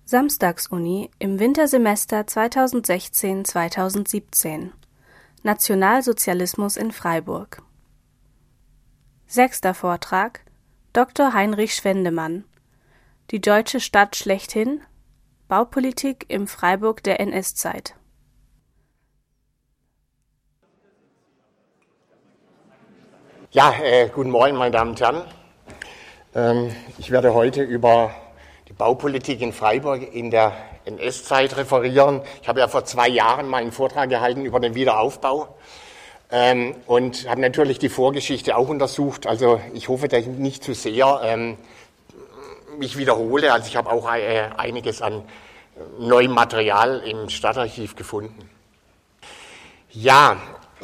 Samstagsuni im Wintersemester 2016/2017. Nationalsozialismus in Freiburg. 6. Vortrag: Dr. Heinrich Schwendemann. Die deutsche Stadt schlechthin. Baupolitik im Freiburg der NS-Zeit. Ja, guten Morgen, meine Damen und Herren. Ich werde heute über die Baupolitik in Freiburg in der NS-Zeit referieren. Ich habe ja vor 2 Jahren mal einen Vortrag gehalten über den Wiederaufbau und habe natürlich die Vorgeschichte auch untersucht. Also ich hoffe, dass ich nicht zu sehr mich wiederhole. Also ich habe auch einiges an neuem Material im Stadtarchiv gefunden. Ja,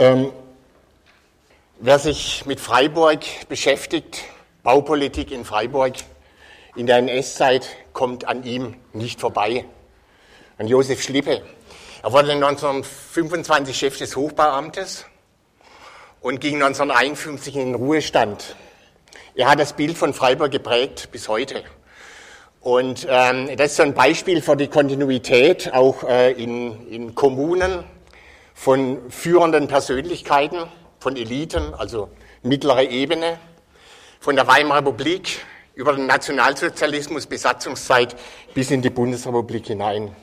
wer sich mit Freiburg beschäftigt, Baupolitik in Freiburg in der NS-Zeit, kommt an ihm nicht vorbei. An Josef Schlippe. Er wurde 1925 Chef des Hochbauamtes und ging 1951 in den Ruhestand. Er hat das Bild von Freiburg geprägt bis heute. Und das ist so ein Beispiel für die Kontinuität auch in Kommunen von führenden Persönlichkeiten, von Eliten, also mittlere Ebene, von der Weimarer Republik über den Nationalsozialismus, Besatzungszeit bis in die Bundesrepublik hinein.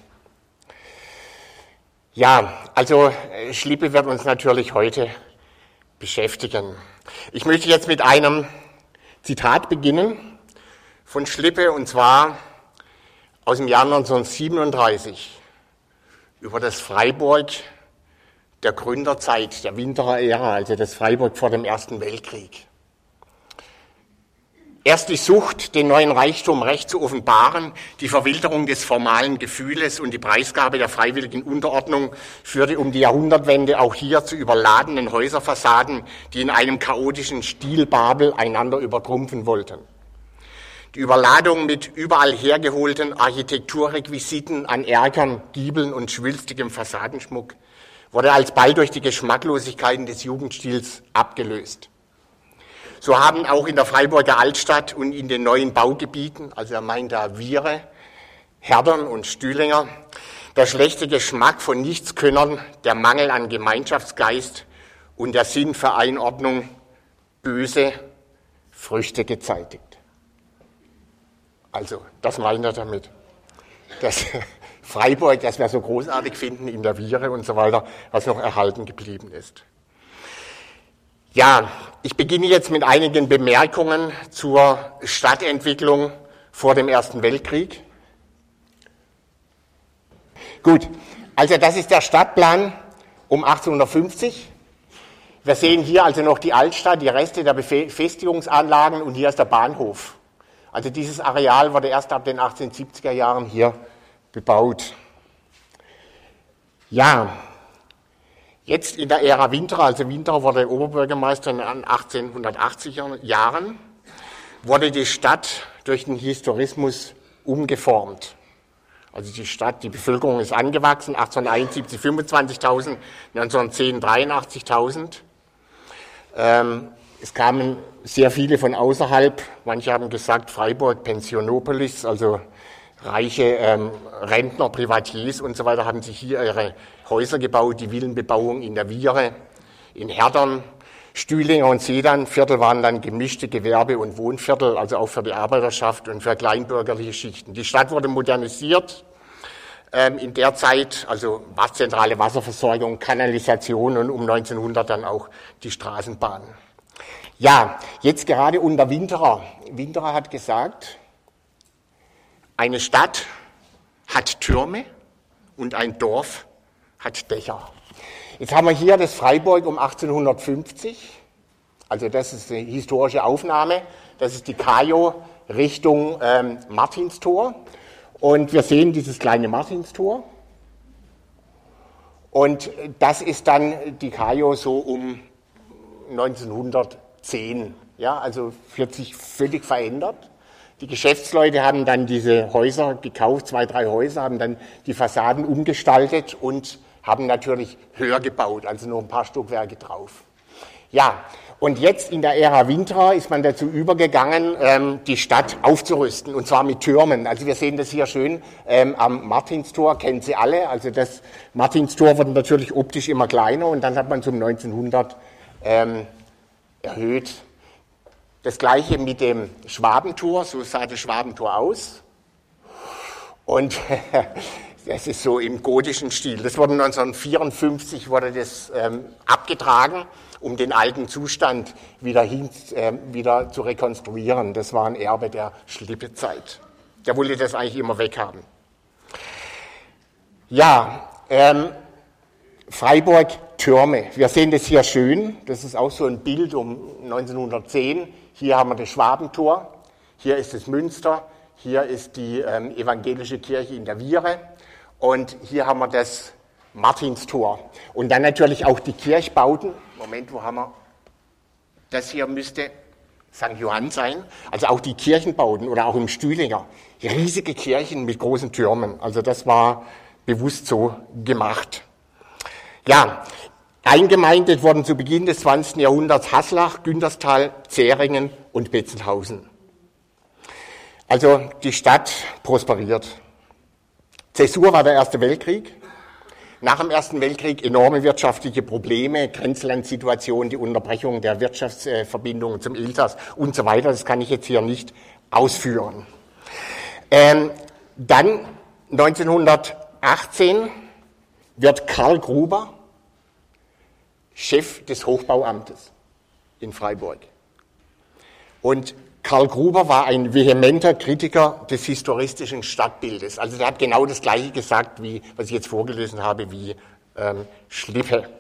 Ja, also Schlippe wird uns natürlich heute beschäftigen. Ich möchte jetzt mit einem Zitat beginnen von Schlippe, und zwar aus dem Jahr 1937 über das Freiburg der Gründerzeit, der Winterer Ära, also das Freiburg vor dem Ersten Weltkrieg. Erst die Sucht, den neuen Reichtum recht zu offenbaren, die Verwilderung des formalen Gefühles und die Preisgabe der freiwilligen Unterordnung führte um die Jahrhundertwende auch hier zu überladenen Häuserfassaden, die in einem chaotischen Stilbabel einander übertrumpfen wollten. Die Überladung mit überall hergeholten Architekturrequisiten an Erkern, Giebeln und schwülstigem Fassadenschmuck wurde alsbald durch die Geschmacklosigkeiten des Jugendstils abgelöst. So haben auch in der Freiburger Altstadt und in den neuen Baugebieten, also er meint da Viere, Herdern und Stühlinger, der schlechte Geschmack von Nichtskönnern, der Mangel an Gemeinschaftsgeist und der Sinn für Einordnung böse Früchte gezeitigt. Also, das meint er damit. Das Freiburg, das wir so großartig finden in der Viere und so weiter, was noch erhalten geblieben ist. Ja, ich beginne jetzt mit einigen Bemerkungen zur Stadtentwicklung vor dem Ersten Weltkrieg. Gut, also das ist der Stadtplan um 1850. Wir sehen hier also noch die Altstadt, die Reste der Befestigungsanlagen, und hier ist der Bahnhof. Also dieses Areal wurde erst ab den 1870er Jahren hier bebaut. Ja, jetzt in der Ära Winterer, also Winterer wurde Oberbürgermeister in den 1880er Jahren, wurde die Stadt durch den Historismus umgeformt. Also die Stadt, die Bevölkerung ist angewachsen, 1871 25.000, 1910 83.000. Es kamen sehr viele von außerhalb, manche haben gesagt Freiburg Pensionopolis, also reiche Rentner, Privatiers und so weiter haben sich hier ihre Häuser gebaut, die Villenbebauung in der Viere, in Herdern, Stühlinger und Sedernviertel waren dann gemischte Gewerbe- und Wohnviertel, also auch für die Arbeiterschaft und für kleinbürgerliche Schichten. Die Stadt wurde modernisiert in der Zeit, also zentrale Wasserversorgung, Kanalisation und um 1900 dann auch die Straßenbahn. Ja, jetzt gerade unter Winterer. Winterer hat gesagt, eine Stadt hat Türme und ein Dorf hat Dächer. Jetzt haben wir hier das Freiburg um 1850, also das ist eine historische Aufnahme, das ist die Kajo Richtung Martinstor, und wir sehen dieses kleine Martinstor, und das ist dann die Kajo so um 1910, ja, also wird sich völlig verändert. Die Geschäftsleute haben dann diese Häuser gekauft, 2, 3 Häuser, haben dann die Fassaden umgestaltet und haben natürlich höher gebaut, also noch ein paar Stockwerke drauf. Ja, und jetzt in der Ära Winter ist man dazu übergegangen, die Stadt aufzurüsten, und zwar mit Türmen. Also wir sehen das hier schön am Martinstor, kennen Sie alle. Also das Martinstor wurde natürlich optisch immer kleiner und dann hat man es um 1900 erhöht. Das gleiche mit dem Schwabentor, so sah das Schwabentor aus. Und das ist so im gotischen Stil. Das wurde 1954 wurde das abgetragen, um den alten Zustand wieder zu rekonstruieren. Das war ein Erbe der Schlippe-Zeit. Der wollte das eigentlich immer weghaben. Ja, Freiburg, Türme. Wir sehen das hier schön. Das ist auch so ein Bild um 1910. Hier haben wir das Schwabentor. Hier ist das Münster. Hier ist die evangelische Kirche in der Viere. Und hier haben wir das Martinstor. Und dann natürlich auch die Kirchbauten. Moment, wo haben wir? Das hier müsste St. Johann sein. Also auch die Kirchenbauten oder auch im Stühlinger. Riesige Kirchen mit großen Türmen. Also das war bewusst so gemacht. Ja, eingemeindet wurden zu Beginn des 20. Jahrhunderts Haslach, Günterstal, Zähringen und Betzenhausen. Also die Stadt prosperiert. Zäsur war der Erste Weltkrieg. Nach dem Ersten Weltkrieg enorme wirtschaftliche Probleme, Grenzlandsituation, die Unterbrechung der Wirtschaftsverbindungen zum Elsass und so weiter. Das kann ich jetzt hier nicht ausführen. Dann 1918 wird Karl Gruber Chef des Hochbauamtes in Freiburg. Und Karl Gruber war ein vehementer Kritiker des historistischen Stadtbildes. Also der hat genau das Gleiche gesagt, wie was ich jetzt vorgelesen habe, wie Schlippe.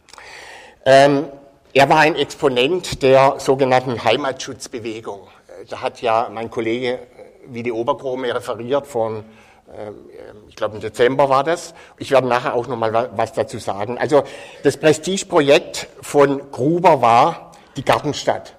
Er war ein Exponent der sogenannten Heimatschutzbewegung. Da hat ja mein Kollege Willi Oberkrome referiert von, ich glaube im Dezember war das. Ich werde nachher auch nochmal was dazu sagen. Also das Prestigeprojekt von Gruber war die Gartenstadt.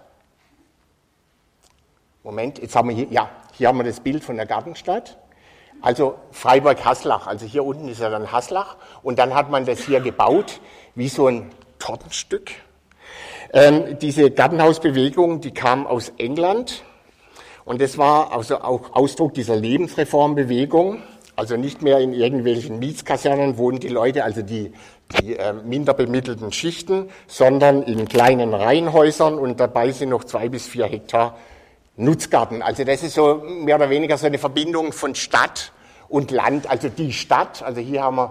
Moment, jetzt haben wir hier haben wir das Bild von der Gartenstadt. Also Freiburg-Haslach, also hier unten ist ja dann Haslach. Und dann hat man das hier gebaut, wie so ein Tortenstück. Diese Gartenhausbewegung, die kam aus England. Und das war also auch Ausdruck dieser Lebensreformbewegung. Also nicht mehr in irgendwelchen Mietskasernen wohnen die Leute, also die minder bemittelten Schichten, sondern in kleinen Reihenhäusern und dabei sind noch 2 bis 4 Hektar Nutzgarten. Also das ist so mehr oder weniger so eine Verbindung von Stadt und Land. Also die Stadt, also hier haben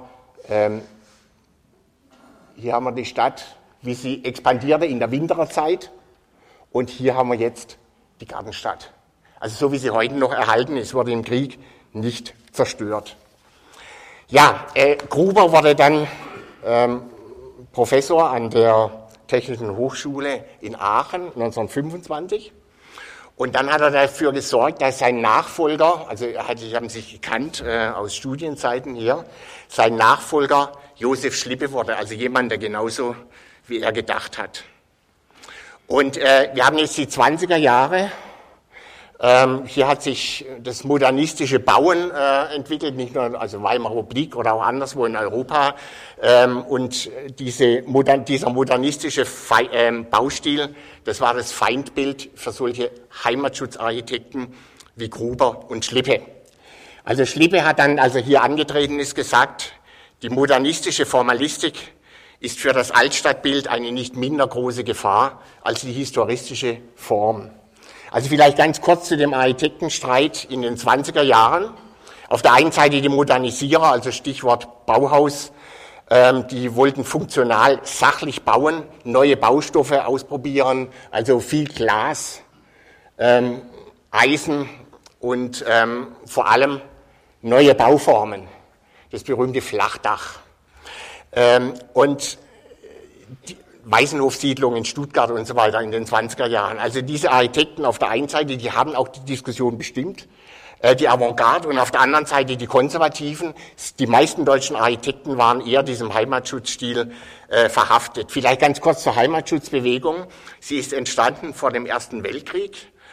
wir die Stadt, wie sie expandierte in der Winterzeit. Und hier haben wir jetzt die Gartenstadt. Also so wie sie heute noch erhalten ist, wurde im Krieg nicht zerstört. Ja, Gruber wurde dann Professor an der Technischen Hochschule in Aachen 1925. Und dann hat er dafür gesorgt, dass sein Nachfolger, also die haben sich gekannt aus Studienzeiten hier, sein Nachfolger Josef Schlippe wurde, also jemand, der genauso wie er gedacht hat. Und wir haben jetzt die 20er Jahre. Hier hat sich das modernistische Bauen entwickelt, nicht nur also Weimarer Republik oder auch anderswo in Europa. Und dieser modernistische Baustil, das war das Feindbild für solche Heimatschutzarchitekten wie Gruber und Schlippe. Also Schlippe hat dann, als er hier angetreten ist, gesagt, die modernistische Formalistik ist für das Altstadtbild eine nicht minder große Gefahr als die historistische Form. Also vielleicht ganz kurz zu dem Architektenstreit in den 20er Jahren. Auf der einen Seite die Modernisierer, also Stichwort Bauhaus, die wollten funktional sachlich bauen, neue Baustoffe ausprobieren, also viel Glas, Eisen und vor allem neue Bauformen, das berühmte Flachdach. Und die Weißenhofsiedlung in Stuttgart und so weiter in den 20er Jahren. Also diese Architekten auf der einen Seite, die haben auch die Diskussion bestimmt, die Avantgarde, und auf der anderen Seite die Konservativen. Die meisten deutschen Architekten waren eher diesem Heimatschutzstil verhaftet. Vielleicht ganz kurz zur Heimatschutzbewegung. Sie ist entstanden vor dem Ersten Weltkrieg.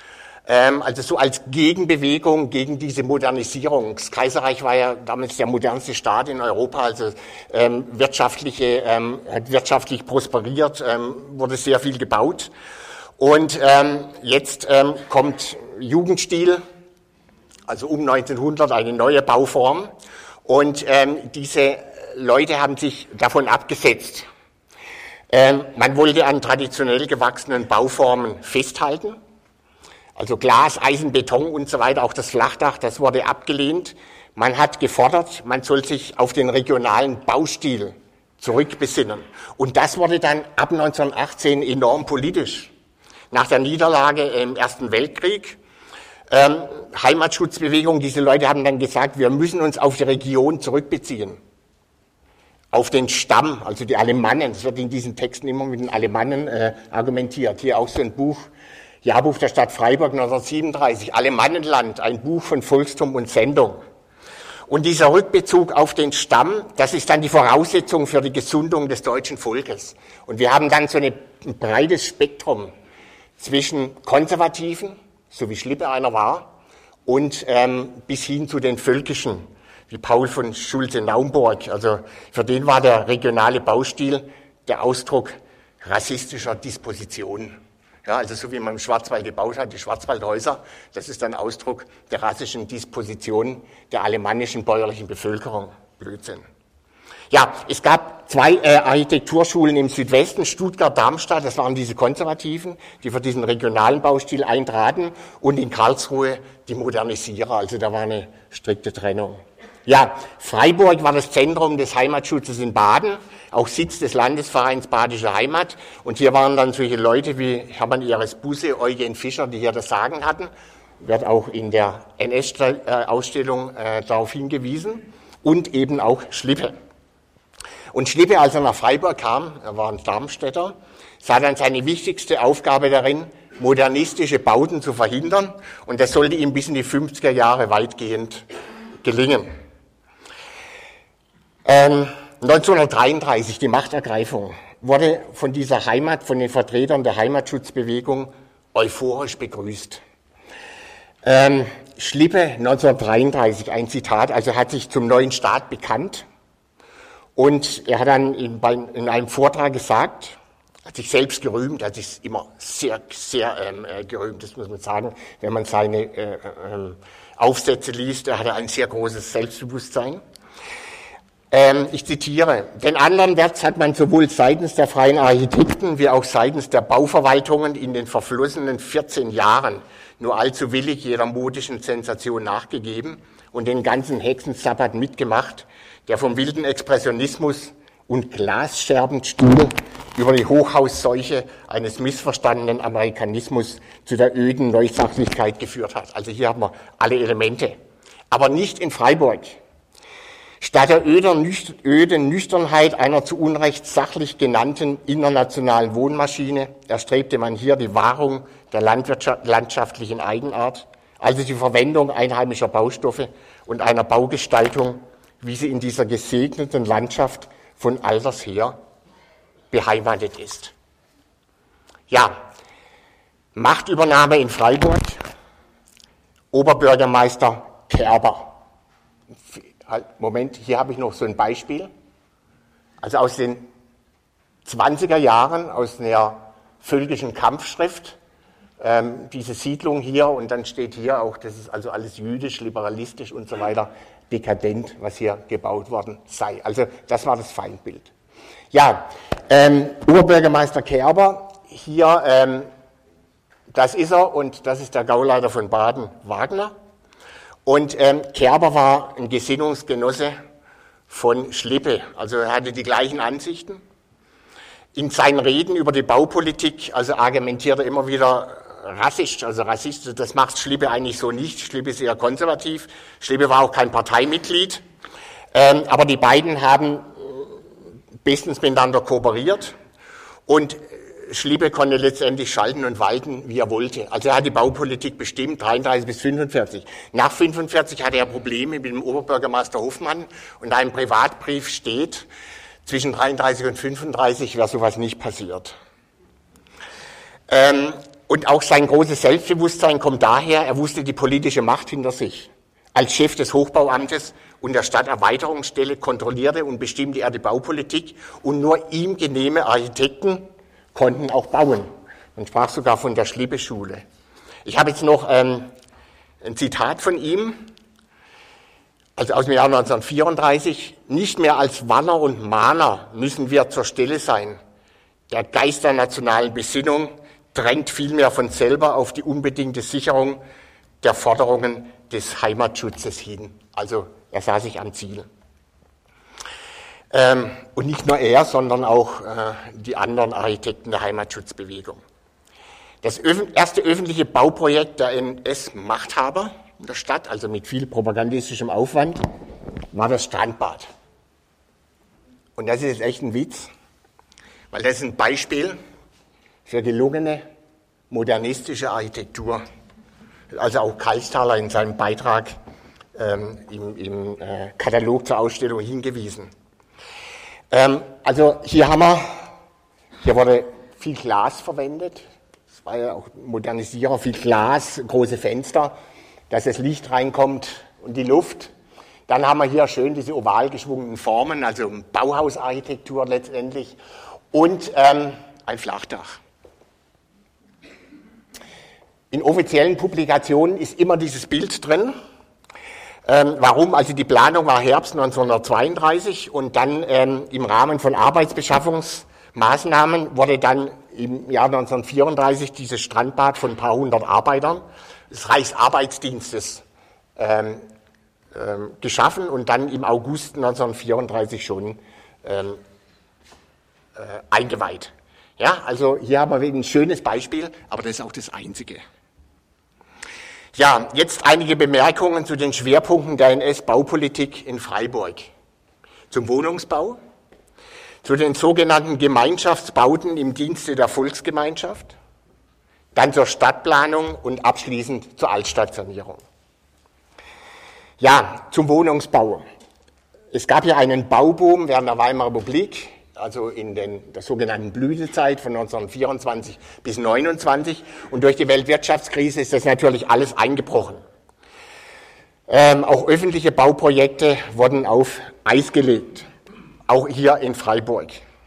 Also so als Gegenbewegung gegen diese Modernisierung. Das Kaiserreich war ja damals der modernste Staat in Europa, also hat wirtschaftlich prosperiert, wurde sehr viel gebaut. Und jetzt kommt Jugendstil, also um 1900 eine neue Bauform. Und diese Leute haben sich davon abgesetzt. Man wollte an traditionell gewachsenen Bauformen festhalten. Also Glas, Eisen, Beton und so weiter, auch das Flachdach, das wurde abgelehnt. Man hat gefordert, man soll sich auf den regionalen Baustil zurückbesinnen. Und das wurde dann ab 1918 enorm politisch. Nach der Niederlage im Ersten Weltkrieg, Heimatschutzbewegung, diese Leute haben dann gesagt, wir müssen uns auf die Region zurückbeziehen. Auf den Stamm, also die Alemannen, das wird in diesen Texten immer mit den Alemannen argumentiert. Hier auch so ein Buch, Jahrbuch der Stadt Freiburg 1937, Alemannenland, ein Buch von Volkstum und Sendung. Und dieser Rückbezug auf den Stamm, das ist dann die Voraussetzung für die Gesundung des deutschen Volkes. Und wir haben dann so ein breites Spektrum zwischen Konservativen, so wie Schlippe einer war, und bis hin zu den Völkischen, wie Paul von Schulze-Naumburg. Also für den war der regionale Baustil der Ausdruck rassistischer Dispositionen. Ja, also so wie man im Schwarzwald gebaut hat, die Schwarzwaldhäuser, das ist ein Ausdruck der rassischen Disposition der alemannischen bäuerlichen Bevölkerung. Blödsinn. Ja, es gab zwei Architekturschulen im Südwesten, Stuttgart, Darmstadt, das waren diese Konservativen, die für diesen regionalen Baustil eintraten, und in Karlsruhe die Modernisierer, also da war eine strikte Trennung. Ja, Freiburg war das Zentrum des Heimatschutzes in Baden, auch Sitz des Landesvereins Badische Heimat. Und hier waren dann solche Leute wie Hermann Eres Busse, Eugen Fischer, die hier das Sagen hatten. Wird auch in der NS-Ausstellung darauf hingewiesen. Und eben auch Schlippe. Und Schlippe, als er nach Freiburg kam, er war ein Darmstädter, sah dann seine wichtigste Aufgabe darin, modernistische Bauten zu verhindern. Und das sollte ihm bis in die 50er Jahre weitgehend gelingen. 1933, die Machtergreifung, wurde von dieser Heimat, von den Vertretern der Heimatschutzbewegung euphorisch begrüßt. Schlippe 1933, ein Zitat, also hat sich zum neuen Staat bekannt und er hat dann in einem Vortrag gesagt, hat sich selbst gerühmt, hat sich immer sehr, sehr gerühmt, das muss man sagen, wenn man seine Aufsätze liest, er hatte ein sehr großes Selbstbewusstsein. Ich zitiere, den anderen Wert hat man sowohl seitens der freien Architekten wie auch seitens der Bauverwaltungen in den verflossenen 14 Jahren nur allzu willig jeder modischen Sensation nachgegeben und den ganzen Hexensabbat mitgemacht, der vom wilden Expressionismus und Glasscherbenstuhl über die Hochhausseuche eines missverstandenen Amerikanismus zu der öden Neusachlichkeit geführt hat. Also hier haben wir alle Elemente. Aber nicht in Freiburg. Statt der öden Nüchternheit einer zu Unrecht sachlich genannten internationalen Wohnmaschine erstrebte man hier die Wahrung der landschaftlichen Eigenart, also die Verwendung einheimischer Baustoffe und einer Baugestaltung, wie sie in dieser gesegneten Landschaft von alters her beheimatet ist. Ja, Machtübernahme in Freiburg, Oberbürgermeister Kerber. Moment, hier habe ich noch so ein Beispiel. Also aus den 20er Jahren, aus einer völkischen Kampfschrift, diese Siedlung hier, und dann steht hier auch, das ist also alles jüdisch, liberalistisch und so weiter, dekadent, was hier gebaut worden sei. Also das war das Feindbild. Ja, Oberbürgermeister Kerber, hier, das ist er, und das ist der Gauleiter von Baden, Wagner. Und Kerber war ein Gesinnungsgenosse von Schlippe, also er hatte die gleichen Ansichten. In seinen Reden über die Baupolitik, also argumentiert er immer wieder rassistisch, das macht Schlippe eigentlich so nicht. Schlippe ist eher konservativ. Schlippe war auch kein Parteimitglied, aber die beiden haben bestens miteinander kooperiert und Schlippe konnte letztendlich schalten und walten, wie er wollte. Also er hat die Baupolitik bestimmt, 33 bis 45. Nach 45 hatte er Probleme mit dem Oberbürgermeister Hoffmann und in einem Privatbrief steht, zwischen 33 und 35 wäre sowas nicht passiert. Und auch sein großes Selbstbewusstsein kommt daher, er wusste die politische Macht hinter sich. Als Chef des Hochbauamtes und der Stadterweiterungsstelle kontrollierte und bestimmte er die Baupolitik und nur ihm genehme Architekten konnten auch bauen. Man sprach sogar von der Schlippe-Schule. Ich habe jetzt noch ein Zitat von ihm, also aus dem Jahr 1934. Nicht mehr als Warner und Mahner müssen wir zur Stelle sein. Der Geist der nationalen Besinnung drängt vielmehr von selber auf die unbedingte Sicherung der Forderungen des Heimatschutzes hin. Also er sah sich am Ziel. Und nicht nur er, sondern auch die anderen Architekten der Heimatschutzbewegung. Das erste öffentliche Bauprojekt der NS-Machthaber in der Stadt, also mit viel propagandistischem Aufwand, war das Strandbad. Und das ist jetzt echt ein Witz, weil das ist ein Beispiel für gelungene modernistische Architektur. Also auch Kalsthaler in seinem Beitrag im Katalog zur Ausstellung hingewiesen. Also hier wurde viel Glas verwendet. Es war ja auch Modernisierer, viel Glas, große Fenster, dass das Licht reinkommt und die Luft. Dann haben wir hier schön diese oval geschwungenen Formen, also Bauhausarchitektur letztendlich und ein Flachdach. In offiziellen Publikationen ist immer dieses Bild drin. Warum? Also die Planung war Herbst 1932 und dann im Rahmen von Arbeitsbeschaffungsmaßnahmen wurde dann im Jahr 1934 dieses Strandbad von ein paar hundert Arbeitern des Reichsarbeitsdienstes geschaffen und dann im August 1934 schon eingeweiht. Ja, also hier haben wir ein schönes Beispiel, aber das ist auch das einzige. Ja, jetzt einige Bemerkungen zu den Schwerpunkten der NS-Baupolitik in Freiburg. Zum Wohnungsbau, zu den sogenannten Gemeinschaftsbauten im Dienste der Volksgemeinschaft, dann zur Stadtplanung und abschließend zur Altstadtsanierung. Ja, zum Wohnungsbau. Es gab ja einen Bauboom während der Weimarer Republik, also in der sogenannten Blütezeit von 1924 bis 1929. Und durch die Weltwirtschaftskrise ist das natürlich alles eingebrochen. Auch öffentliche Bauprojekte wurden auf Eis gelegt, auch hier in Freiburg.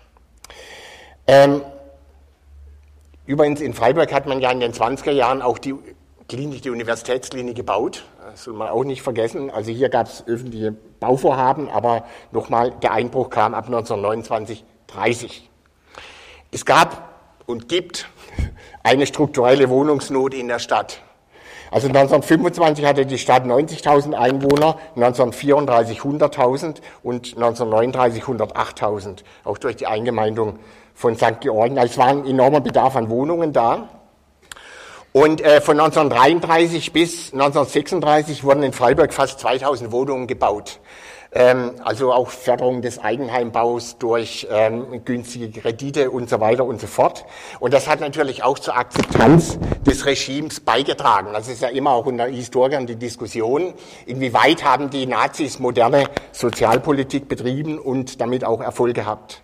Übrigens in Freiburg hat man ja in den 20er Jahren auch die Universitätsklinik gebaut. Das soll man auch nicht vergessen. Also hier gab es öffentliche Bauvorhaben, aber nochmal, der Einbruch kam ab 1929, 30. Es gab und gibt eine strukturelle Wohnungsnot in der Stadt. Also 1925 hatte die Stadt 90.000 Einwohner, 1934 100.000 und 1939 108.000, auch durch die Eingemeindung von St. Georgen. Also es war ein enormer Bedarf an Wohnungen da. Und von 1933 bis 1936 wurden in Freiburg fast 2000 Wohnungen gebaut. Also auch Förderung des Eigenheimbaus durch günstige Kredite und so weiter und so fort. Und das hat natürlich auch zur Akzeptanz des Regimes beigetragen. Das ist ja immer auch unter Historikern die Diskussion, inwieweit haben die Nazis moderne Sozialpolitik betrieben und damit auch Erfolg gehabt.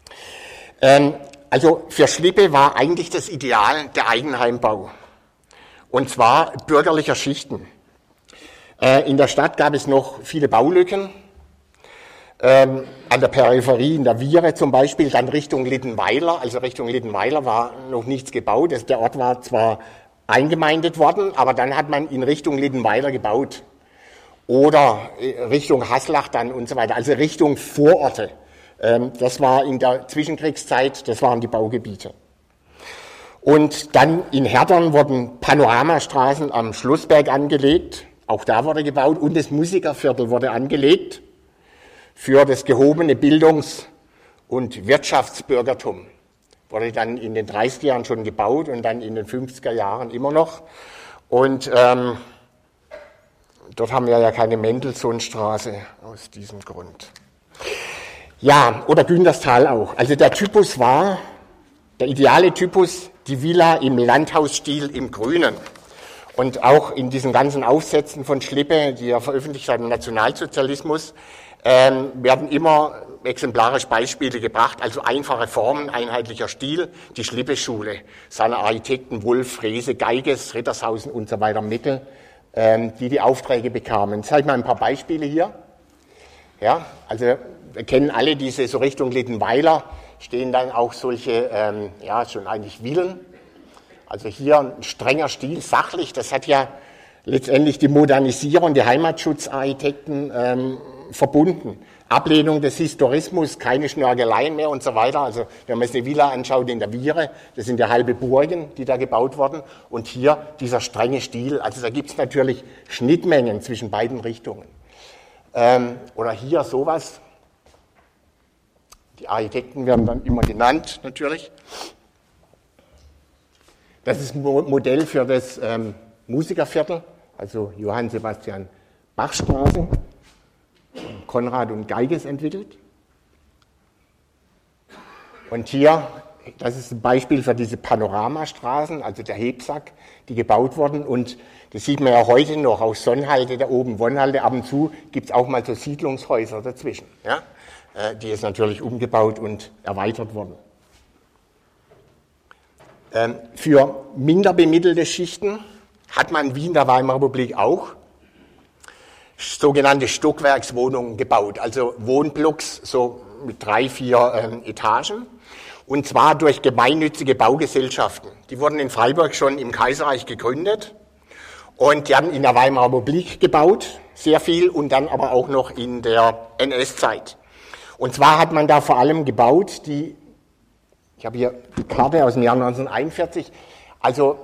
Also für Schlippe war eigentlich das Ideal der Eigenheimbau. Und zwar bürgerlicher Schichten. In der Stadt gab es noch viele Baulücken. An der Peripherie, in der Viere zum Beispiel, dann Richtung Littenweiler. Also Richtung Littenweiler war noch nichts gebaut. Der Ort war zwar eingemeindet worden, aber dann hat man in Richtung Littenweiler gebaut. Oder Richtung Haslach dann und so weiter. Also Richtung Vororte. Das war in der Zwischenkriegszeit, das waren die Baugebiete. Und dann in Herdern wurden Panoramastraßen am Schlossberg angelegt. Auch da wurde gebaut. Und das Musikerviertel wurde angelegt für das gehobene Bildungs- und Wirtschaftsbürgertum. Wurde dann in den 30er Jahren schon gebaut und dann in den 50er Jahren immer noch. Und dort haben wir ja keine Mendelssohnstraße aus diesem Grund. Ja, oder Günterstal auch. Also der Typus war, der ideale Typus, die Villa im Landhausstil im Grünen. Und auch in diesen ganzen Aufsätzen von Schlippe, die er veröffentlicht hat im Nationalsozialismus, werden immer exemplarisch Beispiele gebracht, also einfache Formen, einheitlicher Stil, die Schlippe-Schule, seiner Architekten Wulff, Frese, Geiges, Rittershausen und so weiter, Meckel, die Aufträge bekamen. Ich zeige mal ein paar Beispiele hier. Ja, also wir kennen alle diese, so Richtung Littenweiler, stehen dann auch solche, schon eigentlich Villen. Also hier ein strenger Stil, sachlich, das hat ja letztendlich die Modernisierer und die Heimatschutzarchitekten verbunden. Ablehnung des Historismus, keine Schnörgeleien mehr und so weiter. Also wenn man sich eine Villa anschaut in der Viere, das sind ja halbe Burgen, die da gebaut wurden. Und hier dieser strenge Stil, also da gibt es natürlich Schnittmengen zwischen beiden Richtungen. Oder hier sowas. Die Architekten werden dann immer genannt, natürlich. Das ist ein Modell für das Musikerviertel, also Johann Sebastian Bach Straße, Konrad und Geiges entwickelt. Und hier, das ist ein Beispiel für diese Panoramastraßen, also der Hebsack, die gebaut wurden. Und das sieht man ja heute noch, auch Sonnhalde da oben, Wonnhalde, ab und zu gibt es auch mal so Siedlungshäuser dazwischen. Ja? Die ist natürlich umgebaut und erweitert worden. Für minder bemittelte Schichten hat man wie in der Weimarer Republik auch sogenannte Stockwerkswohnungen gebaut, also Wohnblocks so mit 3, 4 Etagen, und zwar durch gemeinnützige Baugesellschaften. Die wurden in Freiburg schon im Kaiserreich gegründet und die haben in der Weimarer Republik gebaut, sehr viel, und dann aber auch noch in der NS-Zeit. Und zwar hat man da vor allem gebaut, ich habe hier die Karte aus dem Jahr 1941, also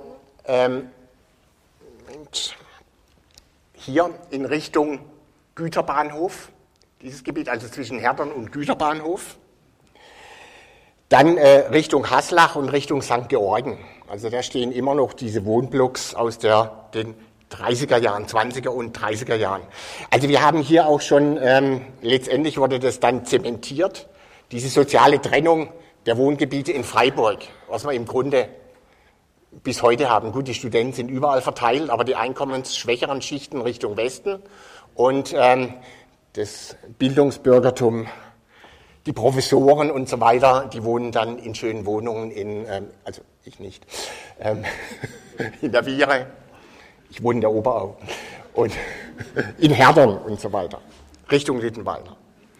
hier in Richtung Güterbahnhof, dieses Gebiet, also zwischen Herdern und Güterbahnhof. Dann Richtung Haslach und Richtung St. Georgen. Also da stehen immer noch diese Wohnblocks aus den 30er Jahren, 20er und 30er Jahren. Also wir haben hier auch schon, letztendlich wurde das dann zementiert, diese soziale Trennung der Wohngebiete in Freiburg, was wir im Grunde bis heute haben. Gut, die Studenten sind überall verteilt, aber die einkommensschwächeren Schichten Richtung Westen und das Bildungsbürgertum, die Professoren und so weiter, die wohnen dann in schönen Wohnungen also ich nicht, in der Viere, ich wohne in der Oberau, und in Herdern und so weiter, Richtung Littenweiler.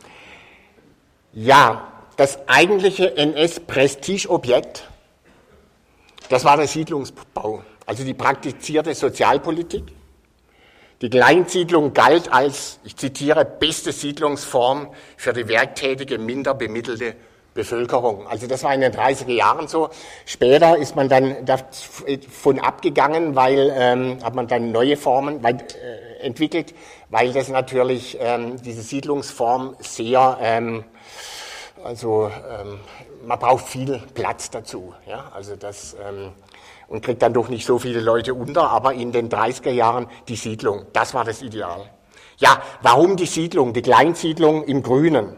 Ja, das eigentliche NS-Prestigeobjekt, das war der Siedlungsbau, also die praktizierte Sozialpolitik. Die Kleinsiedlung galt als, ich zitiere, beste Siedlungsform für die werktätige, minder bemittelte Bevölkerung. Also das war in den 30er Jahren so. Später ist man dann davon abgegangen, hat man dann neue Formen entwickelt, weil das natürlich diese Siedlungsform sehr, man braucht viel Platz dazu. Ja? Also und kriegt dann doch nicht so viele Leute unter, aber in den 30er Jahren die Siedlung, das war das Ideal. Ja, warum die Siedlung, die Kleinsiedlung im Grünen?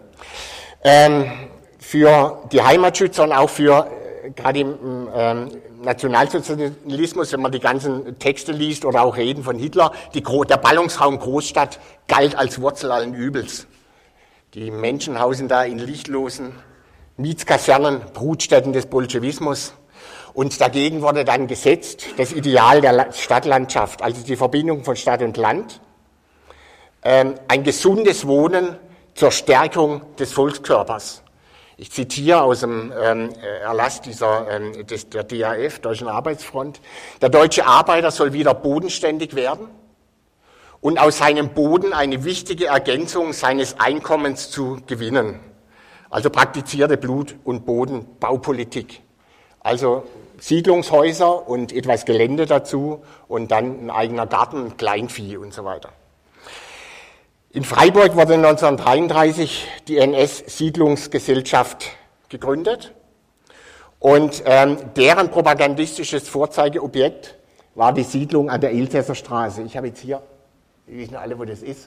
Für die Heimatschützer und auch für, gerade im Nationalsozialismus, wenn man die ganzen Texte liest oder auch Reden von Hitler, der Ballungsraum Großstadt galt als Wurzel allen Übels. Die Menschen hausen da in lichtlosen Mietskasernen, Brutstätten des Bolschewismus. Und dagegen wurde dann gesetzt das Ideal der Stadtlandschaft, also die Verbindung von Stadt und Land, ein gesundes Wohnen zur Stärkung des Volkskörpers. Ich zitiere aus dem Erlass der DAF, Deutschen Arbeitsfront: Der deutsche Arbeiter soll wieder bodenständig werden und aus seinem Boden eine wichtige Ergänzung seines Einkommens zu gewinnen. Also praktizierte Blut- und Bodenbaupolitik. Also Siedlungshäuser und etwas Gelände dazu und dann ein eigener Garten, Kleinvieh und so weiter. In Freiburg wurde 1933 die NS-Siedlungsgesellschaft gegründet und deren propagandistisches Vorzeigeobjekt war die Siedlung an der Elsässer Straße. Ich habe jetzt hier, Sie wissen alle, wo das ist.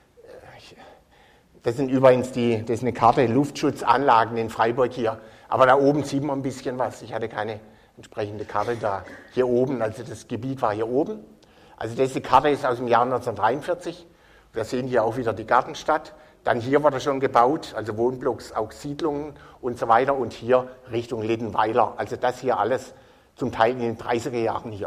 Das sind übrigens das ist eine Karte, Luftschutzanlagen in Freiburg hier. Aber da oben sieht man ein bisschen was. Ich hatte keine entsprechende Karte da. Hier oben, also das Gebiet war hier oben. Also diese Karte ist aus dem Jahr 1943 Wir sehen hier auch wieder die Gartenstadt. Dann hier wurde schon gebaut, also Wohnblocks, auch Siedlungen und so weiter. Und hier Richtung Littenweiler. Also das hier alles zum Teil in den 30er Jahren hier.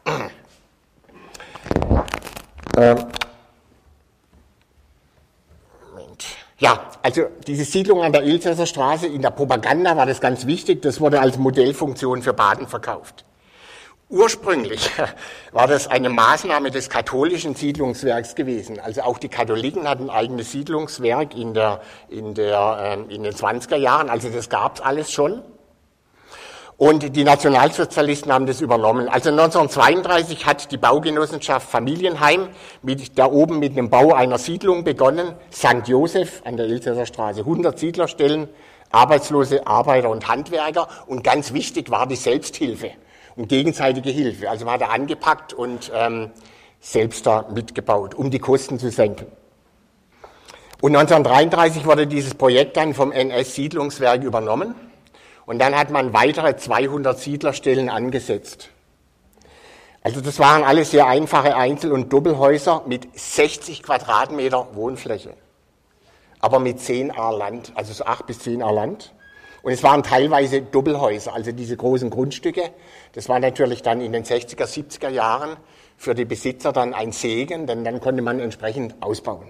Ja, also diese Siedlung an der Elsässer Straße, in der Propaganda war das ganz wichtig. Das wurde als Modellfunktion für Baden verkauft. Ursprünglich war das eine Maßnahme des katholischen Siedlungswerks gewesen. Also auch die Katholiken hatten ein eigenes Siedlungswerk in den 20er Jahren. Also das gab es alles schon. Und die Nationalsozialisten haben das übernommen. Also 1932 hat die Baugenossenschaft Familienheim da oben mit dem Bau einer Siedlung begonnen. St. Joseph an der Elsässer Straße. 100 Siedlerstellen, arbeitslose Arbeiter und Handwerker. Und ganz wichtig war die Selbsthilfe und gegenseitige Hilfe. Also man hat da angepackt und selbst da mitgebaut, um die Kosten zu senken. Und 1933 wurde dieses Projekt dann vom NS-Siedlungswerk übernommen. Und dann hat man weitere 200 Siedlerstellen angesetzt. Also das waren alles sehr einfache Einzel- und Doppelhäuser mit 60 Quadratmeter Wohnfläche. Aber mit 10 Ar Land, also so 8 bis 10 Ar Land. Und es waren teilweise Doppelhäuser, also diese großen Grundstücke. Das war natürlich dann in den 60er, 70er Jahren für die Besitzer dann ein Segen, denn dann konnte man entsprechend ausbauen.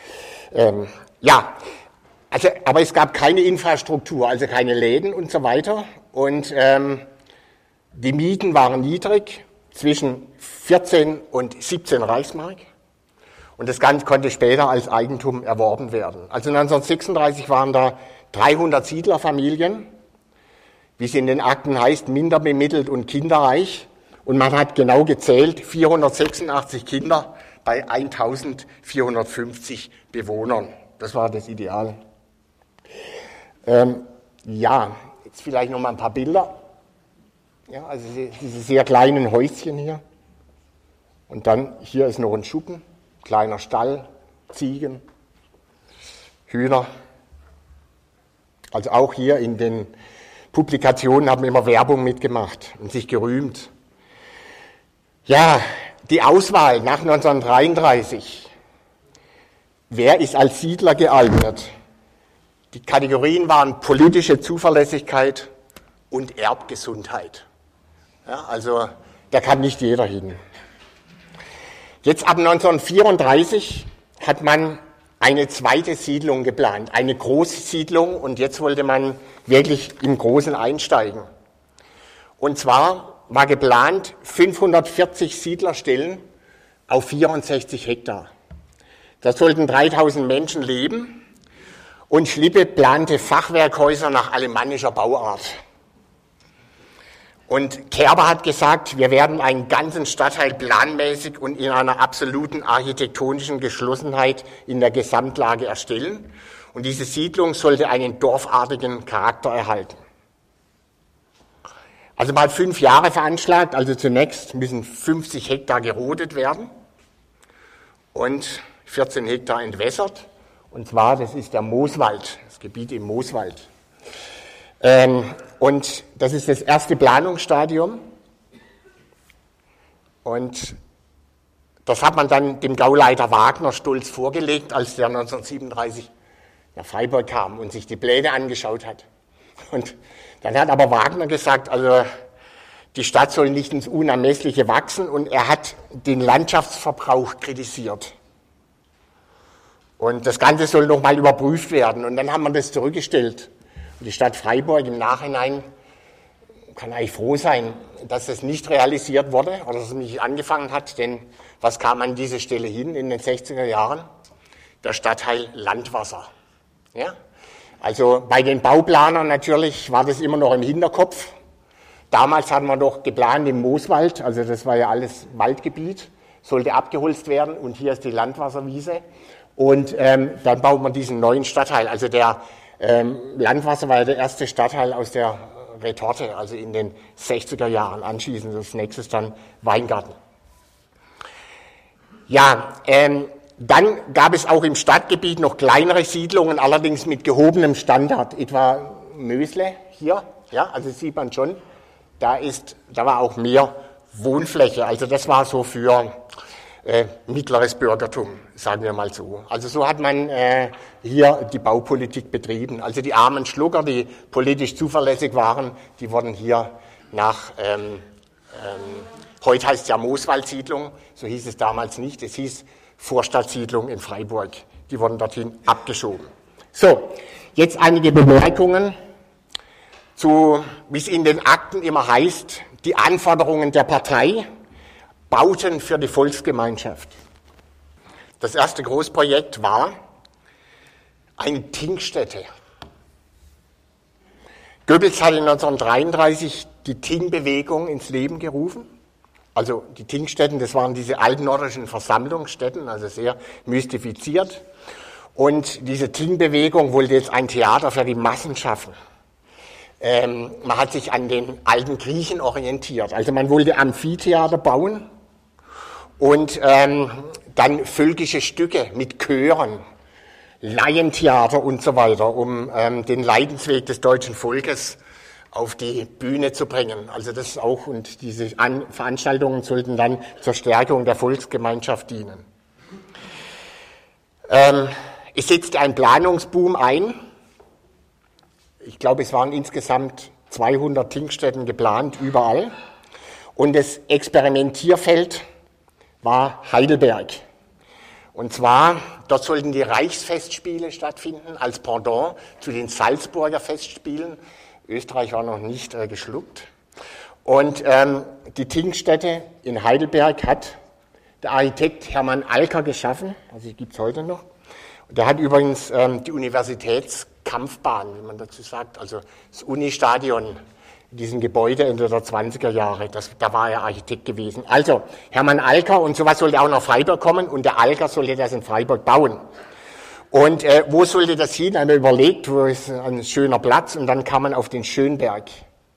Aber es gab keine Infrastruktur, also keine Läden und so weiter. Und die Mieten waren niedrig, zwischen 14 und 17 Reichsmark. Und das Ganze konnte später als Eigentum erworben werden. Also 1936 waren da 300 Siedlerfamilien, wie es in den Akten heißt, minder bemittelt und kinderreich. Und man hat genau gezählt, 486 Kinder bei 1450 Bewohnern. Das war das Ideale. Jetzt vielleicht noch mal ein paar Bilder. Ja, also diese sehr kleinen Häuschen hier. Und dann hier ist noch ein Schuppen, kleiner Stall, Ziegen, Hühner. Also auch hier in den Publikationen haben immer Werbung mitgemacht und sich gerühmt. Ja, die Auswahl nach 1933. Wer ist als Siedler geeignet? Die Kategorien waren politische Zuverlässigkeit und Erbgesundheit. Ja, also da kann nicht jeder hin. Jetzt ab 1934 hat man eine zweite Siedlung geplant, eine Großsiedlung, und jetzt wollte man wirklich im Großen einsteigen. Und zwar war geplant 540 Siedlerstellen auf 64 Hektar. Da sollten 3000 Menschen leben. Und Schlippe plante Fachwerkhäuser nach alemannischer Bauart. Und Kerber hat gesagt, wir werden einen ganzen Stadtteil planmäßig und in einer absoluten architektonischen Geschlossenheit in der Gesamtlage erstellen. Und diese Siedlung sollte einen dorfartigen Charakter erhalten. Also mal 5 Jahre veranschlagt, also zunächst müssen 50 Hektar gerodet werden und 14 Hektar entwässert. Und zwar, das ist der Mooswald, das Gebiet im Mooswald. Und das ist das erste Planungsstadium. Und das hat man dann dem Gauleiter Wagner stolz vorgelegt, als der 1937 nach Freiburg kam und sich die Pläne angeschaut hat. Und dann hat aber Wagner gesagt, also die Stadt soll nicht ins Unermessliche wachsen, und er hat den Landschaftsverbrauch kritisiert. Und das Ganze soll nochmal überprüft werden. Und dann haben wir das zurückgestellt. Und die Stadt Freiburg im Nachhinein kann eigentlich froh sein, dass das nicht realisiert wurde oder dass es nicht angefangen hat. Denn was kam an diese Stelle hin in den 60er Jahren? Der Stadtteil Landwasser. Ja? Also bei den Bauplanern natürlich war das immer noch im Hinterkopf. Damals hatten wir doch geplant im Mooswald, also das war ja alles Waldgebiet, sollte abgeholzt werden, und hier ist die Landwasserwiese. Und dann baut man diesen neuen Stadtteil. Also der Landwasser war ja der erste Stadtteil aus der Retorte, also in den 60er Jahren. Anschließend als nächstes dann Weingarten. Ja, dann gab es auch im Stadtgebiet noch kleinere Siedlungen, allerdings mit gehobenem Standard. Etwa Mösle hier, ja, also sieht man schon, da war auch mehr Wohnfläche. Also das war so für mittleres Bürgertum, sagen wir mal so. Also so hat man hier die Baupolitik betrieben. Also die armen Schlucker, die politisch zuverlässig waren, die wurden hier nach, heute heißt es ja Mooswaldsiedlung, so hieß es damals nicht, es hieß Vorstadtsiedlung in Freiburg. Die wurden dorthin abgeschoben. So, jetzt einige Bemerkungen zu, wie es in den Akten immer heißt, die Anforderungen der Partei, Bauten für die Volksgemeinschaft. Das erste Großprojekt war eine Thingstätte. Goebbels hatte 1933 die Thingbewegung ins Leben gerufen. Also die Thingstätten, das waren diese altnordischen Versammlungsstätten, also sehr mystifiziert. Und diese Thingbewegung wollte jetzt ein Theater für die Massen schaffen. Man hat sich an den alten Griechen orientiert. Also man wollte Amphitheater bauen und dann völkische Stücke mit Chören, Laientheater und so weiter, um den Leidensweg des deutschen Volkes auf die Bühne zu bringen. Also das auch, und diese Veranstaltungen sollten dann zur Stärkung der Volksgemeinschaft dienen. Es setzte ein Planungsboom ein. Ich glaube, es waren insgesamt 200 Thingstätten geplant, überall. Und das Experimentierfeld war Heidelberg. Und zwar, dort sollten die Reichsfestspiele stattfinden, als Pendant zu den Salzburger Festspielen. Österreich war noch nicht geschluckt. Und die Thingstätte in Heidelberg hat der Architekt Hermann Alker geschaffen, also die gibt es heute noch. Der hat übrigens die Universitätskampfbahn, wie man dazu sagt, also das Unistadion in diesem Gebäude Ende der 20er Jahre, da war er Architekt gewesen. Also Hermann Alker, und sowas sollte auch nach Freiburg kommen, und der Alker sollte das in Freiburg bauen. Und wo sollte das hin? Haben wir überlegt, wo ist ein schöner Platz, und dann kam man auf den Schönberg.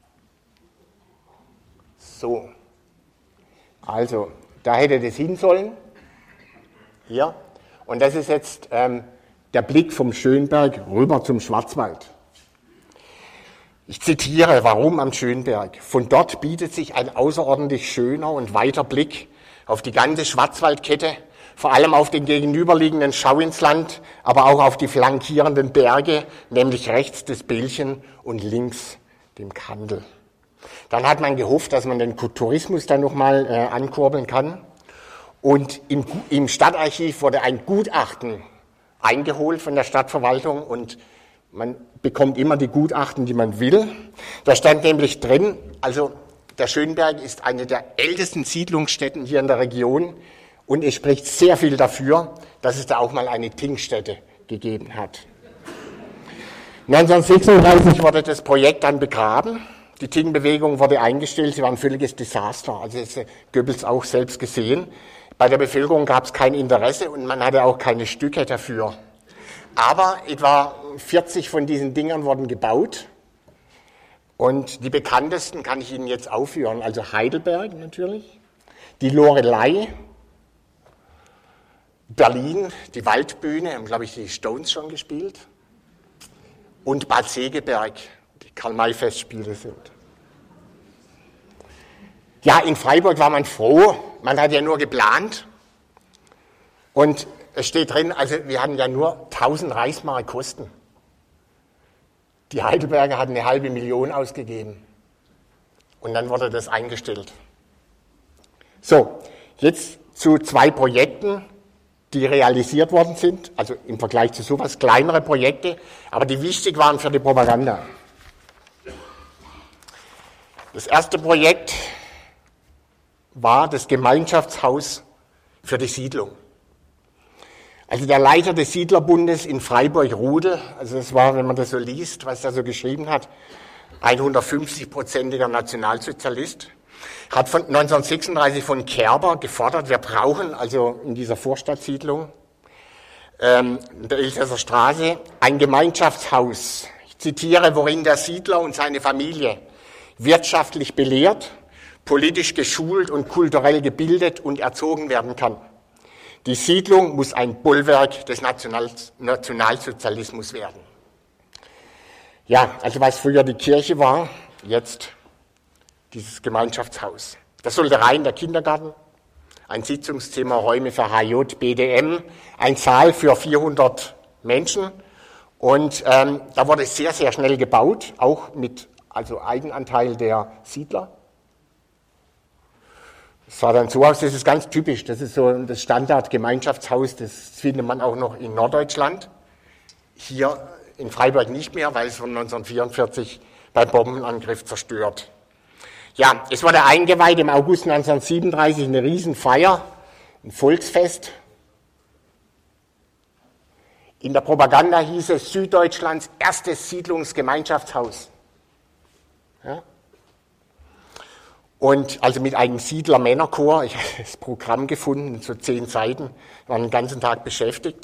So. Also, da hätte das hin sollen. Hier. Und das ist jetzt der Blick vom Schönberg rüber zum Schwarzwald. Ich zitiere, warum am Schönberg? Von dort bietet sich ein außerordentlich schöner und weiter Blick auf die ganze Schwarzwaldkette, vor allem auf den gegenüberliegenden Schauinsland, aber auch auf die flankierenden Berge, nämlich rechts das Belchen und links dem Kandel. Dann hat man gehofft, dass man den Tourismus dann nochmal ankurbeln kann. Und im Stadtarchiv wurde ein Gutachten eingeholt von der Stadtverwaltung, und man bekommt immer die Gutachten, die man will. Da stand nämlich drin, also der Schönberg ist eine der ältesten Siedlungsstätten hier in der Region, und es spricht sehr viel dafür, dass es da auch mal eine Thingstätte gegeben hat. 1936 wurde das Projekt dann begraben. Die Thingbewegung wurde eingestellt, sie war ein völliges Desaster. Also das hat Goebbels auch selbst gesehen. Bei der Bevölkerung gab es kein Interesse und man hatte auch keine Stücke dafür. Aber etwa 40 von diesen Dingern wurden gebaut. Und die bekanntesten kann ich Ihnen jetzt aufführen. Also Heidelberg natürlich, die Loreley, Berlin, die Waldbühne, haben, glaube ich, die Stones schon gespielt. Und Bad Segeberg, die Karl-May-Festspiele sind. Ja, in Freiburg war man froh, man hat ja nur geplant. Und es steht drin, also wir hatten ja nur 1000 Reichsmark Kosten. Die Heidelberger hatten 500.000 ausgegeben. Und dann wurde das eingestellt. So, jetzt zu 2 Projekten, die realisiert worden sind, also im Vergleich zu sowas kleinere Projekte, aber die wichtig waren für die Propaganda. Das erste Projekt war das Gemeinschaftshaus für die Siedlung. Also der Leiter des Siedlerbundes in Freiburg-Rude, also das war, wenn man das so liest, was er so geschrieben hat, 150-prozentiger Nationalsozialist, hat von 1936 von Kerber gefordert, wir brauchen also in dieser Vorstadtsiedlung in der Elsässer Straße ein Gemeinschaftshaus. Ich zitiere, worin der Siedler und seine Familie wirtschaftlich belehrt, politisch geschult und kulturell gebildet und erzogen werden kann. Die Siedlung muss ein Bollwerk des Nationalsozialismus werden. Ja, also was früher die Kirche war, jetzt dieses Gemeinschaftshaus. Das sollte rein der Kindergarten, ein Sitzungszimmer, Räume für HJ, BDM, ein Saal für 400 Menschen. Und da wurde sehr, sehr schnell gebaut, auch mit Eigenanteil der Siedler. Es sah dann so aus, das ist ganz typisch, das ist so das Standard-Gemeinschaftshaus, das findet man auch noch in Norddeutschland. Hier in Freiburg nicht mehr, weil es von 1944 beim Bombenangriff zerstört. Ja, es wurde eingeweiht im August 1937, eine Riesenfeier, ein Volksfest. In der Propaganda hieß es Süddeutschlands erstes Siedlungsgemeinschaftshaus. Ja? Und also mit einem Siedler-Männerchor, ich habe das Programm gefunden, so 10 Seiten, waren den ganzen Tag beschäftigt.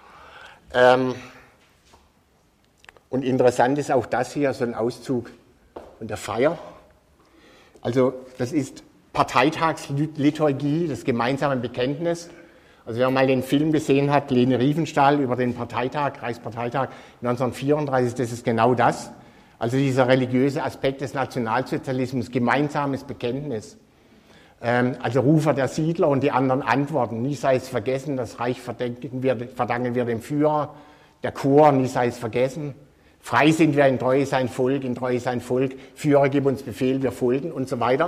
Und interessant ist auch das hier, so ein Auszug von der Feier. Also das ist Parteitagsliturgie, das gemeinsame Bekenntnis. Also wer mal den Film gesehen hat, Lene Riefenstahl über den Parteitag, Reichsparteitag 1934, das ist genau das. Also dieser religiöse Aspekt des Nationalsozialismus, gemeinsames Bekenntnis. Also Rufer der Siedler und die anderen antworten. Nie sei es vergessen, das Reich verdanken wir dem Führer, der Chor, nie sei es vergessen. Frei sind wir, in Treue sein Volk, Führer, gib uns Befehl, wir folgen und so weiter.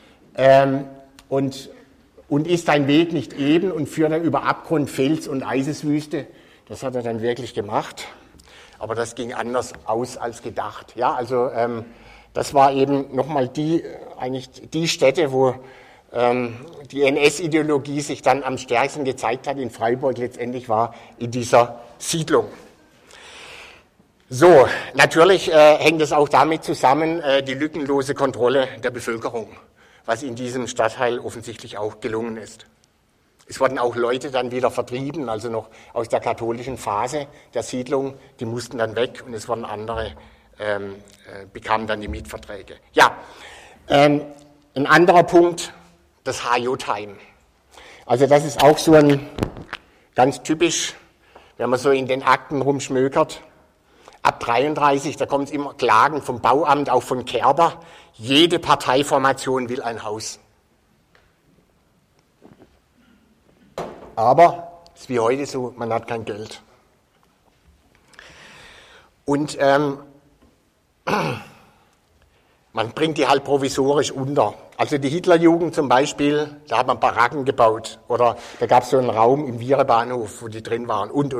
Und ist dein Weg nicht eben und führt er über Abgrund, Fels und Eiseswüste. Das hat er dann wirklich gemacht. Aber das ging anders aus als gedacht. Ja, also das war eben nochmal die Stätte, wo die NS-Ideologie sich dann am stärksten gezeigt hat. In Freiburg letztendlich war in dieser Siedlung. So, natürlich hängt es auch damit zusammen, die lückenlose Kontrolle der Bevölkerung, was in diesem Stadtteil offensichtlich auch gelungen ist. Es wurden auch Leute dann wieder vertrieben, also noch aus der katholischen Phase der Siedlung, die mussten dann weg und es wurden andere, bekamen dann die Mietverträge. Ja, ein anderer Punkt, das HJ-Heim. Also das ist auch so ein ganz typisch, wenn man so in den Akten rumschmökert. Ab 33, da kommt es immer Klagen vom Bauamt, auch von Kerber. Jede Parteiformation will ein Haus. Aber es ist wie heute so, man hat kein Geld. Und man bringt die halt provisorisch unter. Also die Hitlerjugend zum Beispiel, da hat man Baracken gebaut. Oder da gab es so einen Raum im Vierebahnhof, wo die drin waren und.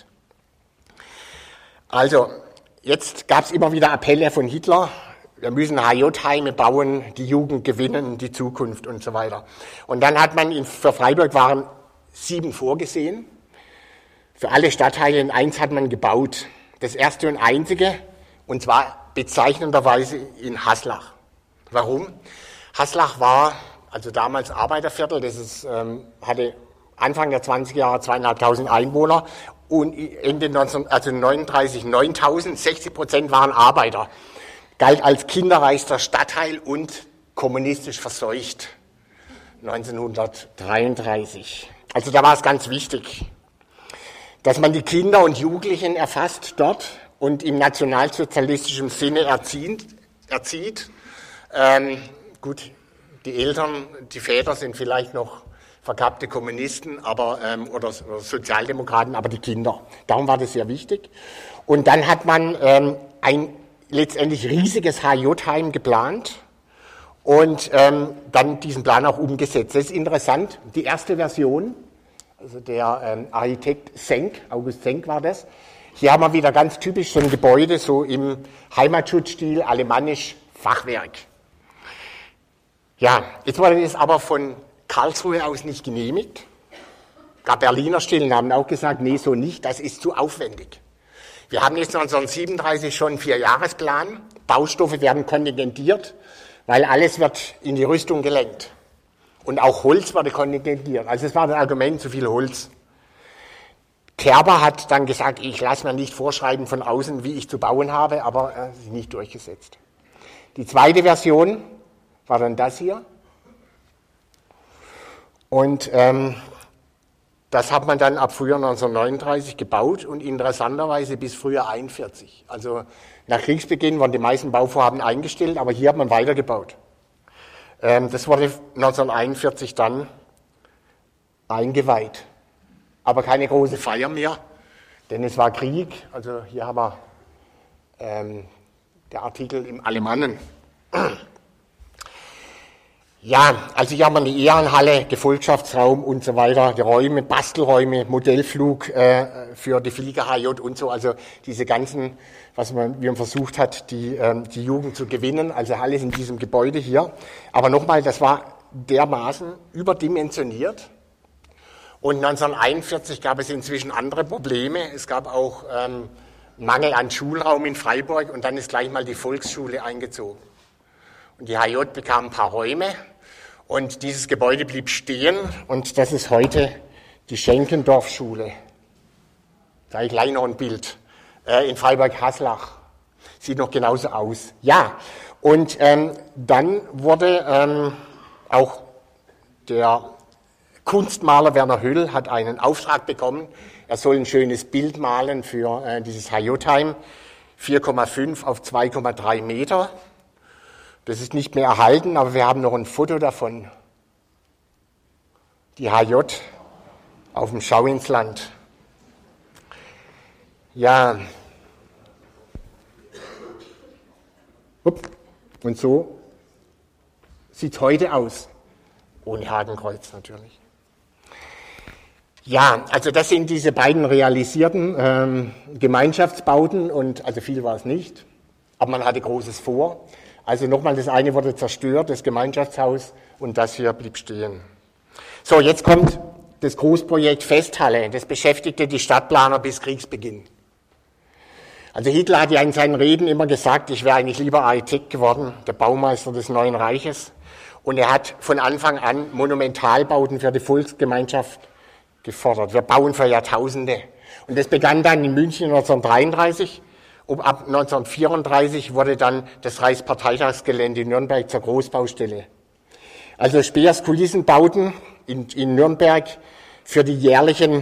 Also, jetzt gab es immer wieder Appelle von Hitler, wir müssen HJ-Heime bauen, die Jugend gewinnen, die Zukunft und so weiter. Und dann hat man, für Freiburg waren 7 vorgesehen, für alle Stadtteile in 1 hat man gebaut. Das erste und einzige, und zwar bezeichnenderweise in Haslach. Warum? Haslach war, also damals Arbeiterviertel, hatte Anfang der 20er Jahre 2.500 Einwohner und Ende 1939 9.000, 60% waren Arbeiter. Galt als kinderreichster Stadtteil und kommunistisch verseucht. 1933. Also da war es ganz wichtig, dass man die Kinder und Jugendlichen erfasst dort und im nationalsozialistischen Sinne erzieht. Gut, die Eltern, die Väter sind vielleicht noch verkappte Kommunisten oder Sozialdemokraten, aber die Kinder. Darum war das sehr wichtig. Und dann hat man ein letztendlich riesiges HJ-Heim geplant und dann diesen Plan auch umgesetzt. Das ist interessant. Die erste Version, also der Architekt Senk, August Senk war das. Hier haben wir wieder ganz typisch so ein Gebäude, so im Heimatschutzstil, alemannisch Fachwerk. Ja, jetzt wurde das aber von Karlsruhe aus nicht genehmigt. Gab Berliner Stellen, haben auch gesagt, nee, so nicht, das ist zu aufwendig. Wir haben jetzt 1937 schon einen 4-Jahresplan, Baustoffe werden kontingentiert, weil alles wird in die Rüstung gelenkt. Und auch Holz wurde kontingentiert. Also es war das Argument, zu viel Holz. Kerber hat dann gesagt, ich lasse mir nicht vorschreiben von außen, wie ich zu bauen habe, aber er hat sich nicht durchgesetzt. Die zweite Version war dann das hier. Und das hat man dann ab Frühjahr 1939 gebaut und interessanterweise bis Frühjahr 1941. Also nach Kriegsbeginn waren die meisten Bauvorhaben eingestellt, aber hier hat man weitergebaut. Das wurde 1941 dann eingeweiht. Aber keine große Feier mehr, denn es war Krieg. Also hier haben wir der Artikel im Alemannen. Ja, also hier haben wir eine Ehrenhalle, Gefolgschaftsraum und so weiter, die Räume, Bastelräume, Modellflug für die Flieger HJ und so, also diese ganzen, wie man versucht hat, die Jugend zu gewinnen, also alles in diesem Gebäude hier. Aber nochmal, das war dermaßen überdimensioniert. Und 1941 gab es inzwischen andere Probleme. Es gab auch Mangel an Schulraum in Freiburg und dann ist gleich mal die Volksschule eingezogen. Und die HJ bekam ein paar Räume und dieses Gebäude blieb stehen und das ist heute die Schenkendorfschule. Da habe ich gleich noch ein Bild in Freiburg-Haslach. Sieht noch genauso aus. Ja, und dann wurde auch der Kunstmaler Werner Höll hat einen Auftrag bekommen. Er soll ein schönes Bild malen für dieses HJ-Heim. 4,5 auf 2,3 Meter. Das ist nicht mehr erhalten, aber wir haben noch ein Foto davon. Die HJ auf dem Schau ins Land. Ja. Und so sieht es heute aus. Ohne Hakenkreuz natürlich. Ja, also das sind diese beiden realisierten Gemeinschaftsbauten und also viel war es nicht, aber man hatte Großes vor. Also nochmal, das eine wurde zerstört, das Gemeinschaftshaus, und das hier blieb stehen. So, jetzt kommt das Großprojekt Festhalle. Das beschäftigte die Stadtplaner bis Kriegsbeginn. Also Hitler hat ja in seinen Reden immer gesagt, ich wäre eigentlich lieber Architekt geworden, der Baumeister des Neuen Reiches. Und er hat von Anfang an Monumentalbauten für die Volksgemeinschaft gefordert. Wir bauen für Jahrtausende. Und das begann dann in München 1933. Ab 1934 wurde dann das Reichsparteitagsgelände in Nürnberg zur Großbaustelle. Also Speers Kulissenbauten in Nürnberg für die jährliche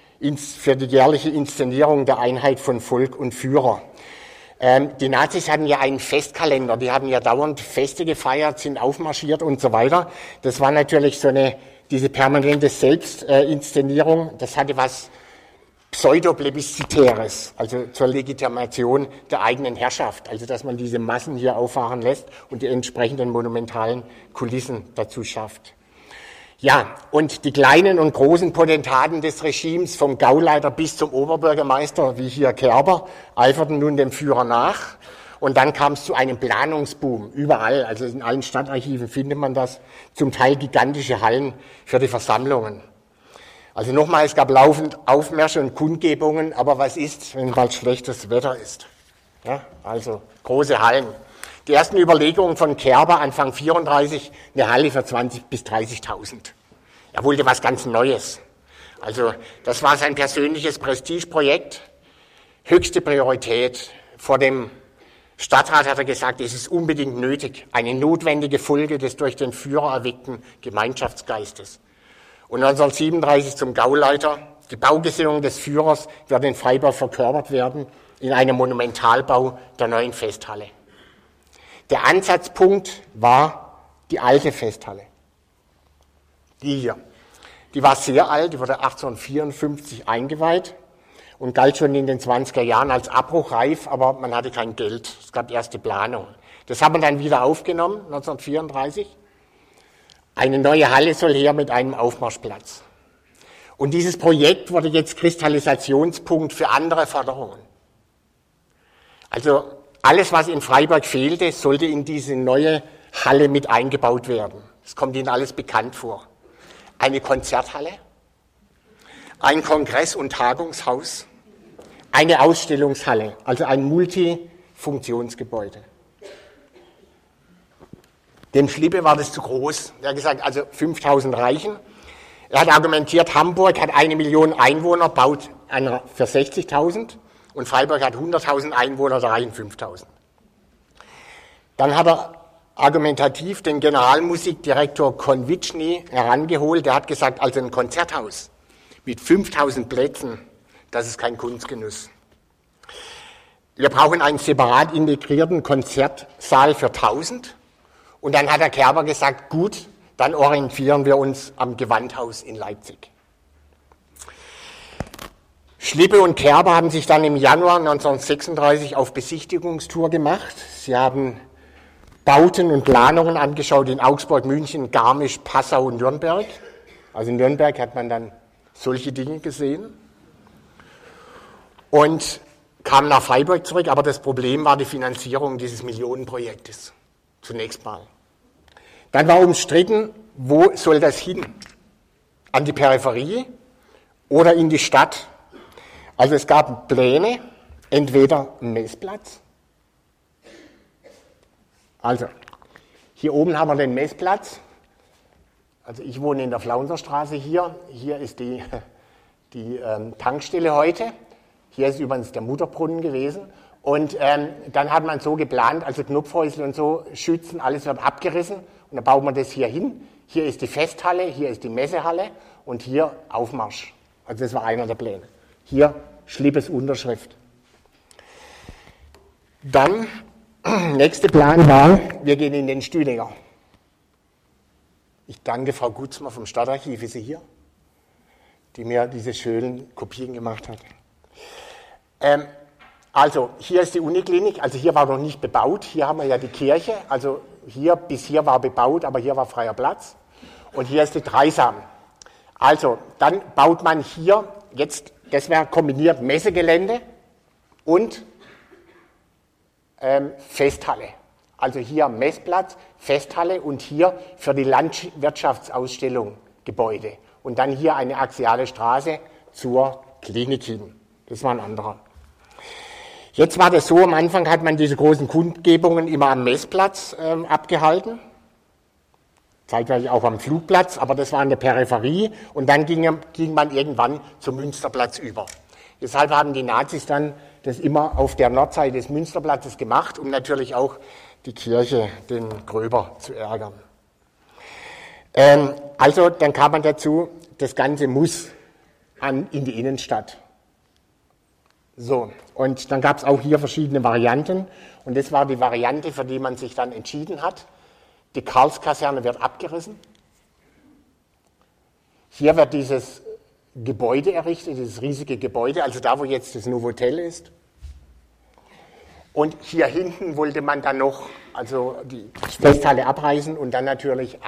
Inszenierung der Einheit von Volk und Führer. Die Nazis hatten ja einen Festkalender, die haben ja dauernd Feste gefeiert, sind aufmarschiert und so weiter. Das war natürlich diese permanente Selbstinszenierung, das hatte was Pseudoplebiszitäres, also zur Legitimation der eigenen Herrschaft, also dass man diese Massen hier auffahren lässt und die entsprechenden monumentalen Kulissen dazu schafft. Ja, und die kleinen und großen Potentaten des Regimes, vom Gauleiter bis zum Oberbürgermeister, wie hier Kerber, eiferten nun dem Führer nach. Und dann kam es zu einem Planungsboom, überall, also in allen Stadtarchiven findet man das, zum Teil gigantische Hallen für die Versammlungen. Also nochmal, es gab laufend Aufmärsche und Kundgebungen, aber was ist, wenn bald schlechtes Wetter ist? Ja, also große Hallen. Die ersten Überlegungen von Kerber Anfang 34, eine Halle für 20.000 bis 30.000. Er wollte was ganz Neues. Also das war sein persönliches Prestigeprojekt, höchste Priorität. Vor dem Stadtrat hat er gesagt, es ist unbedingt nötig, eine notwendige Folge des durch den Führer erweckten Gemeinschaftsgeistes. Und 1937 zum Gauleiter, die Baugesinnung des Führers wird in Freiburg verkörpert werden in einem Monumentalbau der neuen Festhalle. Der Ansatzpunkt war die alte Festhalle. Die hier. Die war sehr alt, die wurde 1854 eingeweiht und galt schon in den 20er Jahren als abbruchreif, aber man hatte kein Geld. Es gab erste Planungen. Das hat man dann wieder aufgenommen, 1934. Eine neue Halle soll her mit einem Aufmarschplatz. Und dieses Projekt wurde jetzt Kristallisationspunkt für andere Forderungen. Also alles, was in Freiburg fehlte, sollte in diese neue Halle mit eingebaut werden. Das kommt Ihnen alles bekannt vor. Eine Konzerthalle, ein Kongress- und Tagungshaus, eine Ausstellungshalle, also ein Multifunktionsgebäude. Dem Schlippe war das zu groß. Er hat gesagt, also 5.000 reichen. Er hat argumentiert, Hamburg hat 1 Million Einwohner, baut einer für 60.000 und Freiburg hat 100.000 Einwohner, da reichen 5.000. Dann hat er argumentativ den Generalmusikdirektor Konvitschny herangeholt. Der hat gesagt, also ein Konzerthaus mit 5.000 Plätzen, das ist kein Kunstgenuss. Wir brauchen einen separat integrierten Konzertsaal für 1.000. Und dann hat der Kerber gesagt, gut, dann orientieren wir uns am Gewandhaus in Leipzig. Schlippe und Kerber haben sich dann im Januar 1936 auf Besichtigungstour gemacht. Sie haben Bauten und Planungen angeschaut in Augsburg, München, Garmisch, Passau und Nürnberg. Also in Nürnberg hat man dann solche Dinge gesehen. Und kam nach Freiburg zurück, aber das Problem war die Finanzierung dieses Millionenprojektes. Zunächst mal. Dann war umstritten, wo soll das hin? An die Peripherie oder in die Stadt? Also es gab Pläne, entweder ein Messplatz. Also hier oben haben wir den Messplatz. Also ich wohne in der Flaunserstraße hier. Hier ist die Tankstelle heute. Hier ist übrigens der Mutterbrunnen gewesen. Und dann hat man so geplant, also Knopfhäusle und so, Schützen, alles wird abgerissen. Und dann baut man das hier hin. Hier ist die Festhalle, hier ist die Messehalle und hier Aufmarsch. Also das war einer der Pläne. Hier Schlippes Unterschrift. Dann, nächster Plan war, wir gehen in den Stüdinger. Ich danke Frau Gutzmer vom Stadtarchiv, ist sie hier, die mir diese schönen Kopien gemacht hat. Also hier ist die Uniklinik, also hier war noch nicht bebaut, hier haben wir ja die Kirche, also hier bis hier war bebaut, aber hier war freier Platz. Und hier ist die Dreisam. Also dann baut man hier, jetzt, das wäre kombiniert Messegelände und Festhalle. Also hier Messplatz, Festhalle und hier für die Landwirtschaftsausstellung Gebäude. Und dann hier eine axiale Straße zur Klinik hin. Das war ein anderer. Jetzt war das so, am Anfang hat man diese großen Kundgebungen immer am Messplatz abgehalten, zeitweilig auch am Flugplatz, aber das war in der Peripherie und dann ging man irgendwann zum Münsterplatz über. Deshalb haben die Nazis dann das immer auf der Nordseite des Münsterplatzes gemacht, um natürlich auch die Kirche, den Gröber, zu ärgern. Also dann kam man dazu, das Ganze muss in die Innenstadt. So, und dann gab es auch hier verschiedene Varianten und das war die Variante, für die man sich dann entschieden hat. Die Karlskaserne wird abgerissen. Hier wird dieses Gebäude errichtet, dieses riesige Gebäude, also da, wo jetzt das Novotel ist. Und hier hinten wollte man dann noch, also die Festhalle abreißen und dann natürlich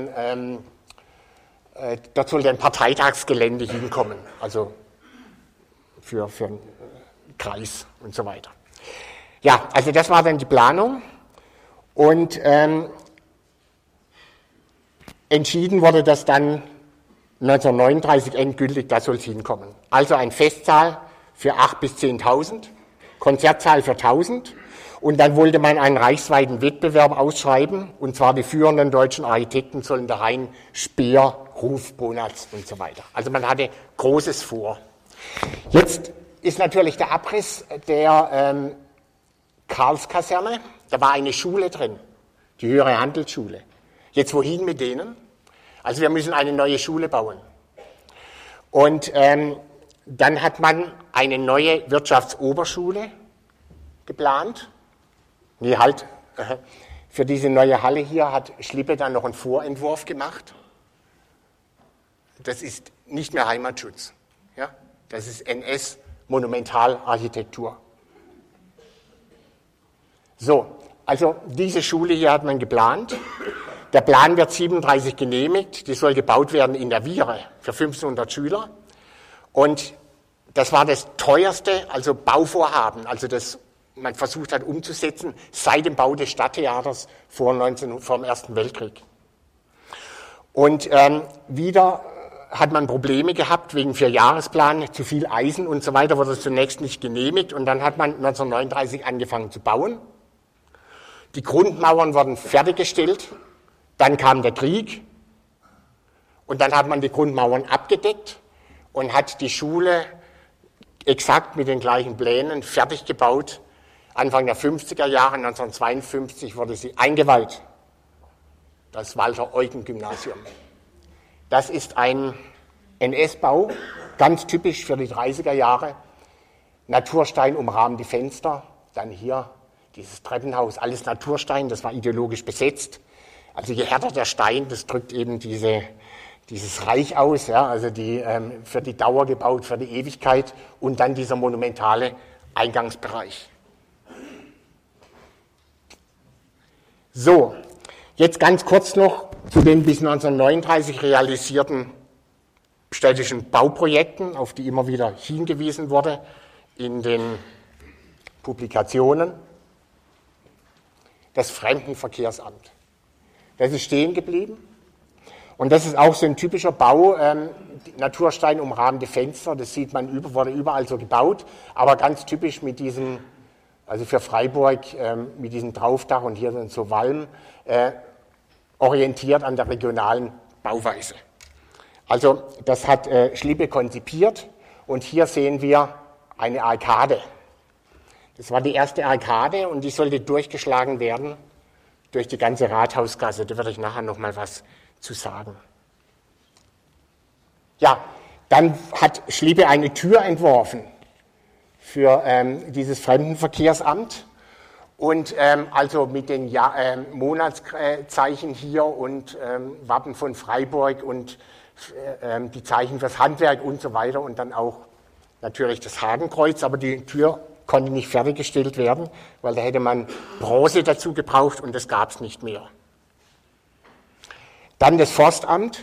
dort sollte ein Parteitagsgelände hinkommen, also für einen Kreis und so weiter. Ja, also das war dann die Planung und entschieden wurde das dann 1939 endgültig, da soll es hinkommen. Also ein Festsaal für 8.000 bis 10.000, Konzertsaal für 1.000 und dann wollte man einen reichsweiten Wettbewerb ausschreiben und zwar die führenden deutschen Architekten sollen da rein, Speer, Ruf, Bonatz und so weiter. Also man hatte Großes vor. Jetzt ist natürlich der Abriss der Karlskaserne, da war eine Schule drin, die höhere Handelsschule. Jetzt wohin mit denen? Also wir müssen eine neue Schule bauen. Und dann hat man eine neue Wirtschaftsoberschule geplant. Nee, halt, für diese neue Halle hier hat Schlippe dann noch einen Vorentwurf gemacht. Das ist nicht mehr Heimatschutz. Ja? Das ist NS-Monumentalarchitektur. So, also diese Schule hier hat man geplant. Der Plan wird 37 genehmigt. Die soll gebaut werden in der Viere für 1500 Schüler. Und das war das teuerste, also Bauvorhaben, also das man versucht hat umzusetzen seit dem Bau des Stadttheaters vor dem Ersten Weltkrieg. Und wieder hat man Probleme gehabt wegen 4-Jahresplan, zu viel Eisen und so weiter, wurde es zunächst nicht genehmigt und dann hat man 1939 angefangen zu bauen. Die Grundmauern wurden fertiggestellt, dann kam der Krieg und dann hat man die Grundmauern abgedeckt und hat die Schule exakt mit den gleichen Plänen fertig gebaut. Anfang der 50er Jahre, 1952, wurde sie eingeweiht, das Walter-Eugen-Gymnasium. Das ist ein NS-Bau, ganz typisch für die 30er Jahre. Naturstein umrahmt die Fenster, dann hier dieses Treppenhaus, alles Naturstein, das war ideologisch besetzt. Also je härter der Stein, das drückt eben diese dieses Reich aus, ja, also für die Dauer gebaut, für die Ewigkeit und dann dieser monumentale Eingangsbereich. So, jetzt ganz kurz noch zu den bis 1939 realisierten städtischen Bauprojekten, auf die immer wieder hingewiesen wurde in den Publikationen. Das Fremdenverkehrsamt. Das ist stehen geblieben. Und das ist auch so ein typischer Bau, Naturstein umrahmte Fenster, das sieht man, wurde überall so gebaut, aber ganz typisch mit diesem, also für Freiburg, mit diesem Draufdach und hier sind so Walm, orientiert an der regionalen Bauweise. Also das hat Schlippe konzipiert und hier sehen wir eine Arkade. Das war die erste Arkade und die sollte durchgeschlagen werden durch die ganze Rathausgasse. Da werde ich nachher noch mal was zu sagen. Ja, dann hat Schlippe eine Tür entworfen für dieses Fremdenverkehrsamt und also mit den Monatszeichen hier und Wappen von Freiburg und die Zeichen fürs Handwerk und so weiter und dann auch natürlich das Hakenkreuz, aber die Tür konnte nicht fertiggestellt werden, weil da hätte man Bronze dazu gebraucht und das gab es nicht mehr. Dann das Forstamt,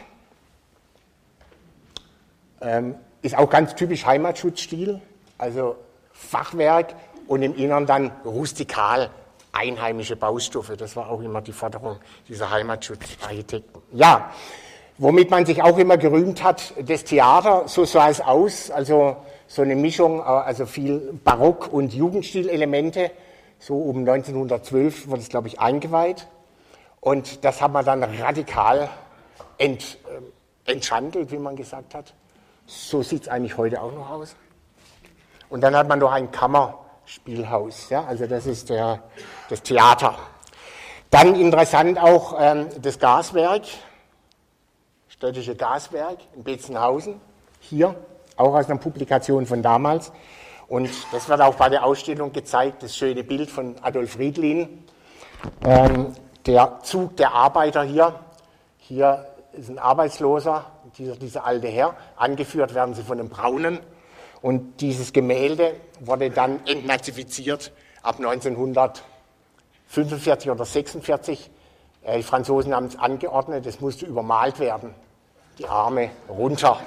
ist auch ganz typisch Heimatschutzstil, also Fachwerk und im Innern dann rustikal einheimische Baustoffe. Das war auch immer die Forderung dieser Heimatschutzarchitekten. Ja, womit man sich auch immer gerühmt hat, das Theater, so sah es aus, also so eine Mischung, also viel Barock- und Jugendstilelemente. So um 1912 wurde es, glaube ich, eingeweiht. Und das hat man dann radikal entschandelt, wie man gesagt hat. So sieht es eigentlich heute auch noch aus. Und dann hat man noch ein Kammerspielhaus, ja, also das ist das Theater. Dann interessant auch das Gaswerk, städtische Gaswerk in Betzenhausen, hier, auch aus einer Publikation von damals. Und das wird auch bei der Ausstellung gezeigt, das schöne Bild von Adolf Friedlin. Der Zug der Arbeiter hier ist ein Arbeitsloser, dieser alte Herr, angeführt werden sie von einem Braunen. Und dieses Gemälde wurde dann entnazifiziert ab 1945 oder 46. Die Franzosen haben es angeordnet, es musste übermalt werden. Die Arme runter.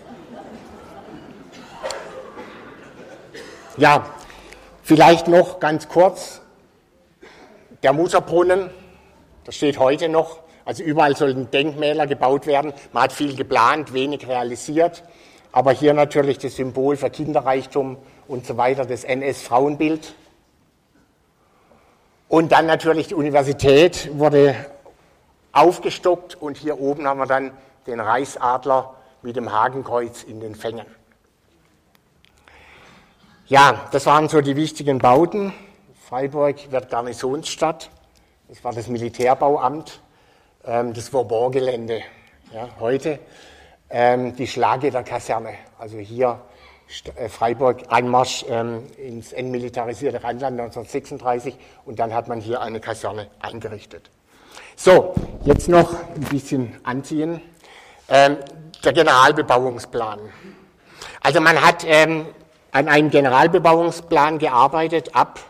Ja, vielleicht noch ganz kurz, der Mutterbrunnen, das steht heute noch, also überall sollten Denkmäler gebaut werden, man hat viel geplant, wenig realisiert, aber hier natürlich das Symbol für Kinderreichtum und so weiter, das NS-Frauenbild. Und dann natürlich die Universität wurde aufgestockt und hier oben haben wir dann den Reichsadler mit dem Hakenkreuz in den Fängen. Ja, das waren so die wichtigen Bauten. Freiburg wird Garnisonsstadt. Das war das Militärbauamt, das Vauban-Gelände. Ja, heute die Schlagederkaserne. Also hier Freiburg Einmarsch ins entmilitarisierte Rheinland 1936 und dann hat man hier eine Kaserne eingerichtet. So, jetzt noch ein bisschen anziehen. Der Generalbebauungsplan. Also man hat an einem Generalbebauungsplan gearbeitet ab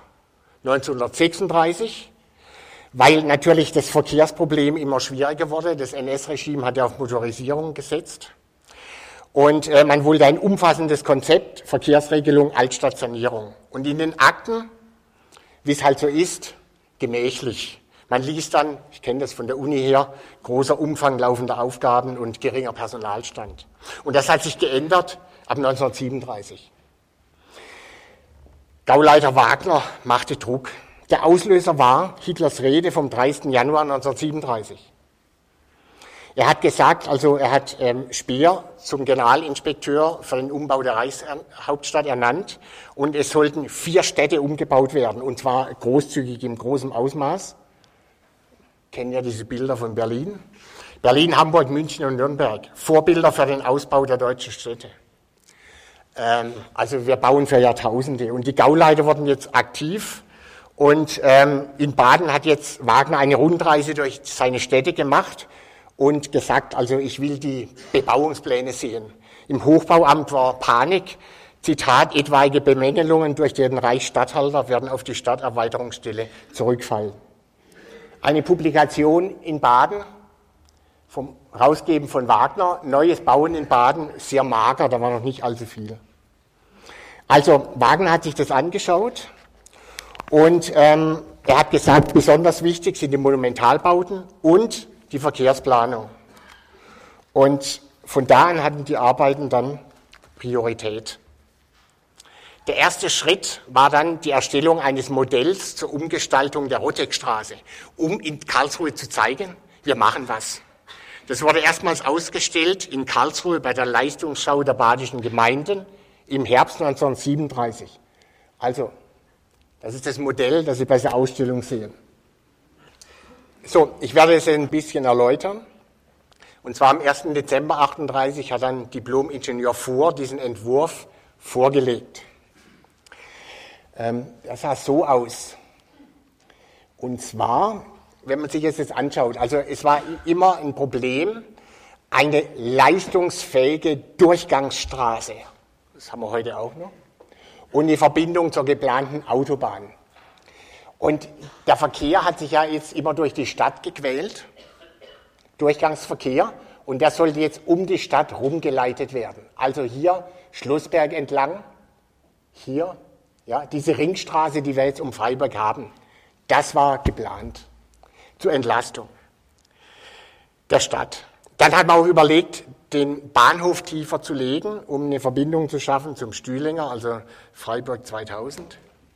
1936, weil natürlich das Verkehrsproblem immer schwieriger wurde. Das NS-Regime hat ja auf Motorisierung gesetzt. Und man wollte ein umfassendes Konzept, Verkehrsregelung, Altstadtsanierung. Und in den Akten, wie es halt so ist, gemächlich. Man liest dann, ich kenne das von der Uni her, großer Umfang laufender Aufgaben und geringer Personalstand. Und das hat sich geändert ab 1937. Gauleiter Wagner machte Druck. Der Auslöser war Hitlers Rede vom 30. Januar 1937. Er hat gesagt, also er hat Speer zum Generalinspekteur für den Umbau der Reichshauptstadt ernannt und es sollten 4 Städte umgebaut werden und zwar großzügig im großen Ausmaß. Kennen ja diese Bilder von Berlin. Berlin, Hamburg, München und Nürnberg. Vorbilder für den Ausbau der deutschen Städte. Also wir bauen für Jahrtausende. Und die Gauleiter wurden jetzt aktiv. Und in Baden hat jetzt Wagner eine Rundreise durch seine Städte gemacht. und gesagt, also ich will die Bebauungspläne sehen. Im Hochbauamt war Panik. Zitat, etwaige Bemängelungen durch den Reichsstatthalter werden auf die Stadterweiterungsstelle zurückfallen. Eine Publikation in Baden, vom Rausgeben von Wagner, Neues Bauen in Baden, sehr mager, da war noch nicht allzu viel. Also Wagner hat sich das angeschaut und er hat gesagt, besonders wichtig sind die Monumentalbauten und die Verkehrsplanung. Und von da an hatten die Arbeiten dann Priorität. Der erste Schritt war dann die Erstellung eines Modells zur Umgestaltung der Rotteckstraße, um in Karlsruhe zu zeigen, wir machen was. Das wurde erstmals ausgestellt in Karlsruhe bei der Leistungsschau der badischen Gemeinden im Herbst 1937. Also, das ist das Modell, das Sie bei der Ausstellung sehen. So, ich werde es ein bisschen erläutern. Und zwar am 1. Dezember 1938 hat dann Diplom-Ingenieur Fuhr diesen Entwurf vorgelegt. Das sah so aus. Und zwar, wenn man sich jetzt anschaut, also es war immer ein Problem, eine leistungsfähige Durchgangsstraße, das haben wir heute auch noch, und die Verbindung zur geplanten Autobahn. Und der Verkehr hat sich ja jetzt immer durch die Stadt gequält, Durchgangsverkehr, und der sollte jetzt um die Stadt rumgeleitet werden. Also hier Schlossberg entlang, hier, ja, diese Ringstraße, die wir jetzt um Freiburg haben, das war geplant zur Entlastung der Stadt. Dann hat man auch überlegt, den Bahnhof tiefer zu legen, um eine Verbindung zu schaffen zum Stühlinger, also Freiburg 2000.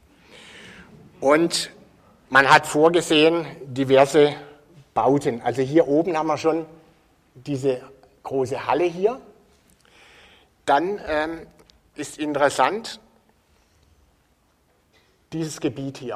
Und man hat vorgesehen diverse Bauten. Also hier oben haben wir schon diese große Halle hier. Dann ist interessant dieses Gebiet hier,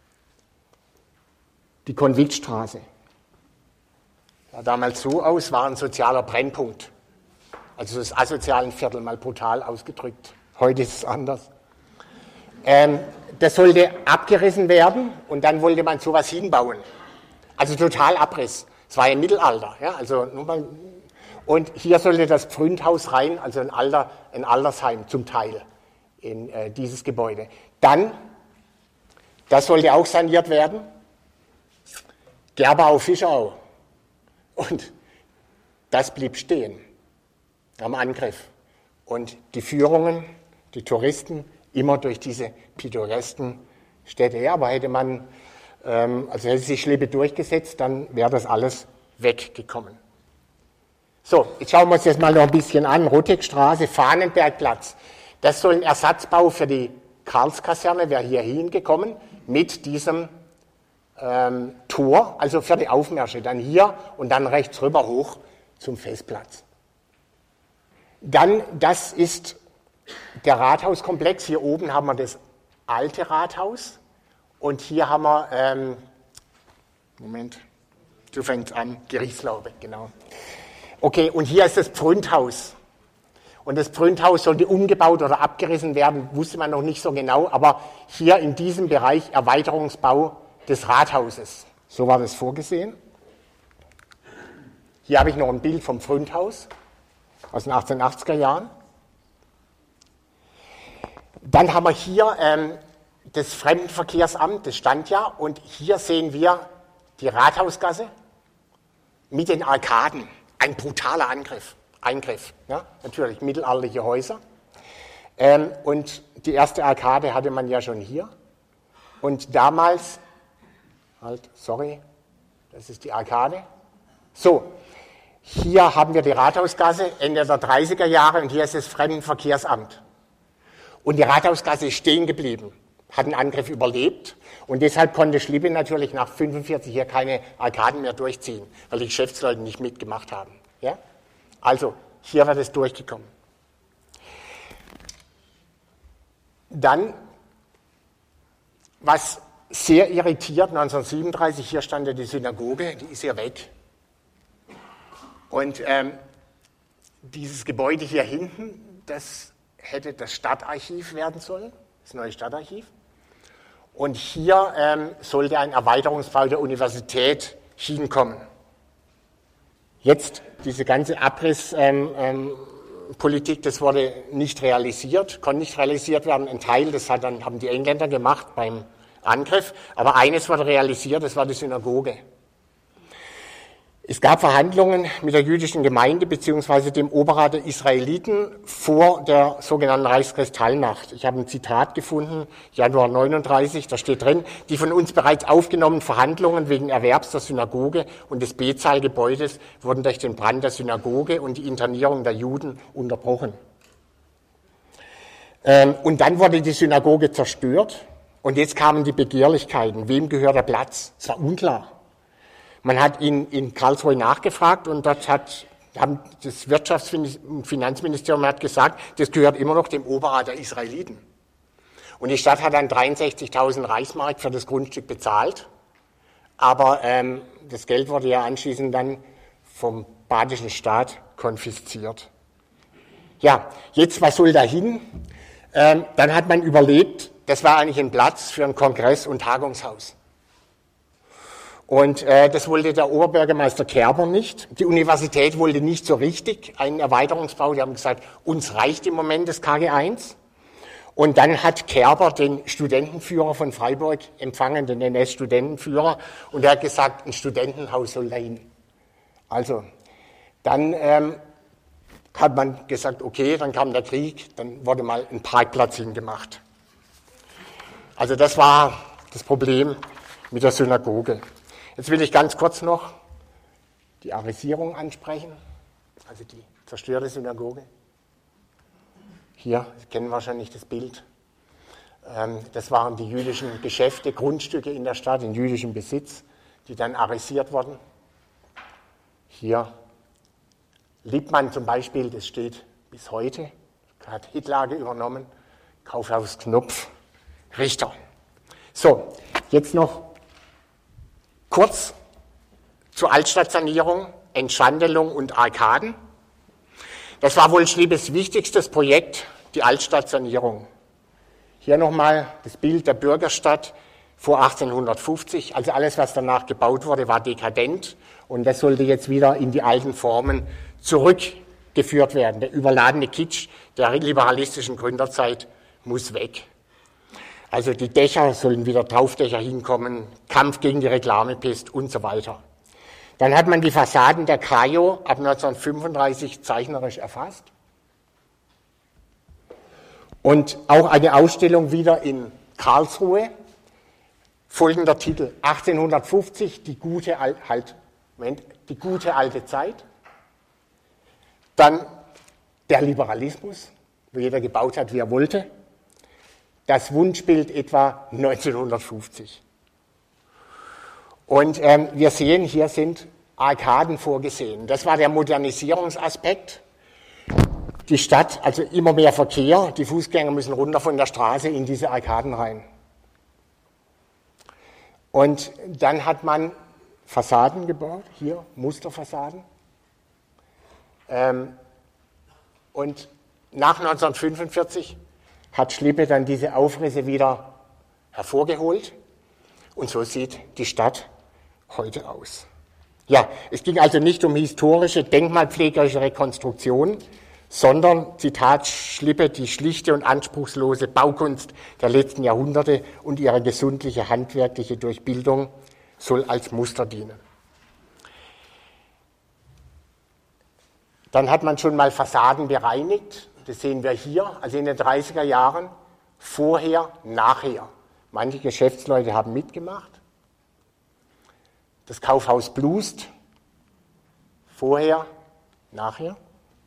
die Konviktstraße. Sah damals so aus, war ein sozialer Brennpunkt. Also das asozialen Viertel, mal brutal ausgedrückt. Heute ist es anders. Das sollte abgerissen werden und dann wollte man sowas hinbauen. Also total Abriss. Es war ja im Mittelalter. Ja, also nur mal, und hier sollte das Pfründhaus rein, also ein Altersheim zum Teil in dieses Gebäude. Dann, das sollte auch saniert werden, Gerbau, Fischerau. Und das blieb stehen am Angriff. Und die Führungen, die Touristen, immer durch diese pittoresken Städte. Ja, aber hätte man, also hätte sich Schlippe durchgesetzt, dann wäre das alles weggekommen. So, jetzt schauen wir uns das mal noch ein bisschen an. Rotteckstraße, Fahnenbergplatz. Das soll ein Ersatzbau für die Karlskaserne, wäre hier hingekommen, mit diesem Tor, also für die Aufmärsche. Dann hier und dann rechts rüber hoch zum Festplatz. Dann, das ist der Rathauskomplex. Hier oben haben wir das alte Rathaus und hier haben wir, Moment, du fängst an, Gerichtslaube, genau. Okay, und hier ist das Pfründhaus. Und das Pfründhaus sollte umgebaut oder abgerissen werden, wusste man noch nicht so genau, aber hier in diesem Bereich Erweiterungsbau des Rathauses. So war das vorgesehen. Hier habe ich noch ein Bild vom Pfründhaus aus den 1880er Jahren. Dann haben wir hier das Fremdenverkehrsamt, das stand ja, und hier sehen wir die Rathausgasse mit den Arkaden. Ein brutaler Eingriff, ja, natürlich mittelalterliche Häuser. Und die erste Arkade hatte man ja schon hier. Und damals, das ist die Arkade. So, hier haben wir die Rathausgasse, Ende der 30er Jahre, und hier ist das Fremdenverkehrsamt. Und die Rathausgasse ist stehen geblieben, hat einen Angriff überlebt. Und deshalb konnte Schlippe natürlich nach 1945 hier keine Arkaden mehr durchziehen, weil die Geschäftsleute nicht mitgemacht haben. Ja? Also, hier wird es durchgekommen. Dann, was sehr irritiert, 1937, hier stand ja die Synagoge, die ist ja weg. Und dieses Gebäude hier hinten, das hätte das Stadtarchiv werden sollen, das neue Stadtarchiv. Und hier sollte ein Erweiterungsbau der Universität hinkommen. Jetzt diese ganze Abrisspolitik, das wurde nicht realisiert, konnte nicht realisiert werden. Ein Teil, das haben die Engländer gemacht beim Angriff, aber eines wurde realisiert, das war die Synagoge. Es gab Verhandlungen mit der jüdischen Gemeinde bzw. dem Oberrat der Israeliten vor der sogenannten Reichskristallnacht. Ich habe ein Zitat gefunden, Januar 39, da steht drin, die von uns bereits aufgenommenen Verhandlungen wegen Erwerbs der Synagoge und des Betsahlgebäudes wurden durch den Brand der Synagoge und die Internierung der Juden unterbrochen. Und dann wurde die Synagoge zerstört und jetzt kamen die Begehrlichkeiten. Wem gehört der Platz? Es war unklar. Man hat in Karlsruhe nachgefragt und dort haben das Wirtschafts- und Finanzministerium hat gesagt, das gehört immer noch dem Oberrat der Israeliten. Und die Stadt hat dann 63.000 Reichsmark für das Grundstück bezahlt, aber das Geld wurde ja anschließend dann vom badischen Staat konfisziert. Ja, jetzt, was soll da hin? Dann hat man überlegt, das war eigentlich ein Platz für ein Kongress- und Tagungshaus. Und das wollte der Oberbürgermeister Kerber nicht. Die Universität wollte nicht so richtig einen Erweiterungsbau. Die haben gesagt, uns reicht im Moment das KG1. Und dann hat Kerber den Studentenführer von Freiburg empfangen, den NS-Studentenführer, und er hat gesagt, ein Studentenhaus soll dahin. Also, dann hat man gesagt, okay, dann kam der Krieg, dann wurde mal ein Parkplatz hingemacht. Also das war das Problem mit der Synagoge. Jetzt will ich ganz kurz noch die Arisierung ansprechen, also die zerstörte Synagoge. Hier, Sie kennen wahrscheinlich das Bild. Das waren die jüdischen Geschäfte, Grundstücke in der Stadt, in jüdischem Besitz, die dann arisiert wurden. Hier Liebmann zum Beispiel, das steht bis heute, hat Hitlage übernommen, Kaufhaus Knopf, Richter. So, jetzt noch kurz zur Altstadtsanierung, Entschandelung und Arkaden. Das war wohl Schliebes wichtigstes Projekt, die Altstadtsanierung. Hier nochmal das Bild der Bürgerstadt vor 1850. Also alles, was danach gebaut wurde, war dekadent und das sollte jetzt wieder in die alten Formen zurückgeführt werden. Der überladene Kitsch der liberalistischen Gründerzeit muss weg. Also die Dächer sollen wieder Traufdächer hinkommen, Kampf gegen die Reklamepest und so weiter. Dann hat man die Fassaden der Krajo ab 1935 zeichnerisch erfasst. Und auch eine Ausstellung wieder in Karlsruhe. Folgender Titel, 1850, die gute alte Zeit. Dann der Liberalismus, wo jeder gebaut hat, wie er wollte. Das Wunschbild etwa 1950. Und wir sehen, hier sind Arkaden vorgesehen. Das war der Modernisierungsaspekt. Die Stadt, also immer mehr Verkehr, die Fußgänger müssen runter von der Straße in diese Arkaden rein. Und dann hat man Fassaden gebaut, hier Musterfassaden. Und nach 1945 hat Schlippe dann diese Aufrisse wieder hervorgeholt. Und so sieht die Stadt heute aus. Ja, es ging also nicht um historische, denkmalpflegerische Rekonstruktion, sondern, Zitat Schlippe, die schlichte und anspruchslose Baukunst der letzten Jahrhunderte und ihre gesundliche handwerkliche Durchbildung soll als Muster dienen. Dann hat man schon mal Fassaden bereinigt. Das sehen wir hier, also in den 30er Jahren, vorher, nachher. Manche Geschäftsleute haben mitgemacht. Das Kaufhaus Blust, vorher, nachher.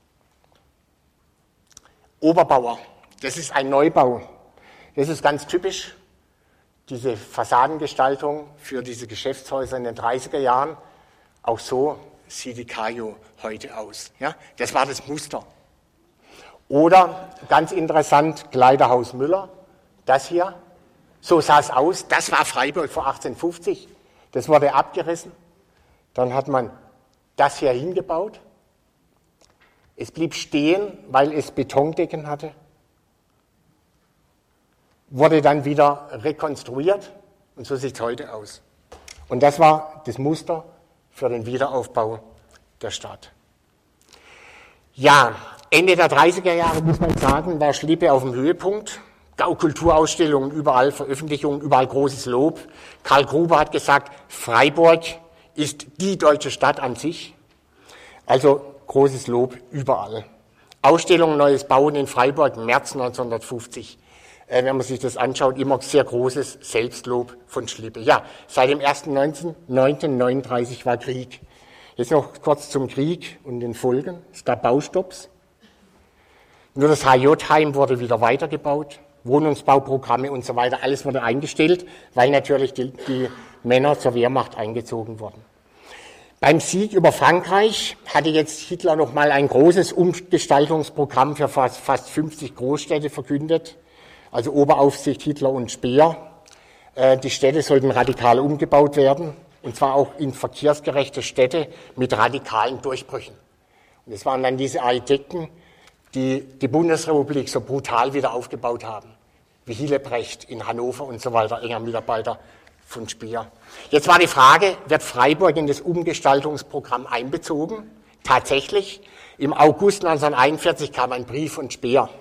Oberbauer, das ist ein Neubau. Das ist ganz typisch, diese Fassadengestaltung für diese Geschäftshäuser in den 30er Jahren. Auch so sieht die Krajo heute aus. Ja, das war das Muster. Oder, ganz interessant, Kleiderhaus Müller, das hier, so sah es aus, das war Freiburg vor 1850, das wurde abgerissen, dann hat man das hier hingebaut, es blieb stehen, weil es Betondecken hatte, wurde dann wieder rekonstruiert und so sieht es heute aus. Und das war das Muster für den Wiederaufbau der Stadt. Ja, Ende der 30er Jahre, muss man sagen, war Schlippe auf dem Höhepunkt. Gaukulturausstellungen, überall Veröffentlichungen, überall großes Lob. Karl Gruber hat gesagt, Freiburg ist die deutsche Stadt an sich. Also großes Lob überall. Ausstellung Neues Bauen in Freiburg, März 1950. Wenn man sich das anschaut, immer sehr großes Selbstlob von Schlippe. Ja, seit dem 1.9.1939 war Krieg. Jetzt noch kurz zum Krieg und den Folgen. Es gab Baustopps. Nur das HJ-Heim wurde wieder weitergebaut. Wohnungsbauprogramme und so weiter, alles wurde eingestellt, weil natürlich die Männer zur Wehrmacht eingezogen wurden. Beim Sieg über Frankreich hatte jetzt Hitler nochmal ein großes Umgestaltungsprogramm für fast 50 Großstädte verkündet, also Oberaufsicht Hitler und Speer. Die Städte sollten radikal umgebaut werden, und zwar auch in verkehrsgerechte Städte mit radikalen Durchbrüchen. Und es waren dann diese Architekten, die die Bundesrepublik so brutal wieder aufgebaut haben, wie Hillebrecht in Hannover und so weiter, enger Mitarbeiter von Speer. Jetzt war die Frage, wird Freiburg in das Umgestaltungsprogramm einbezogen? Tatsächlich, im August 1941 kam ein Brief von Speer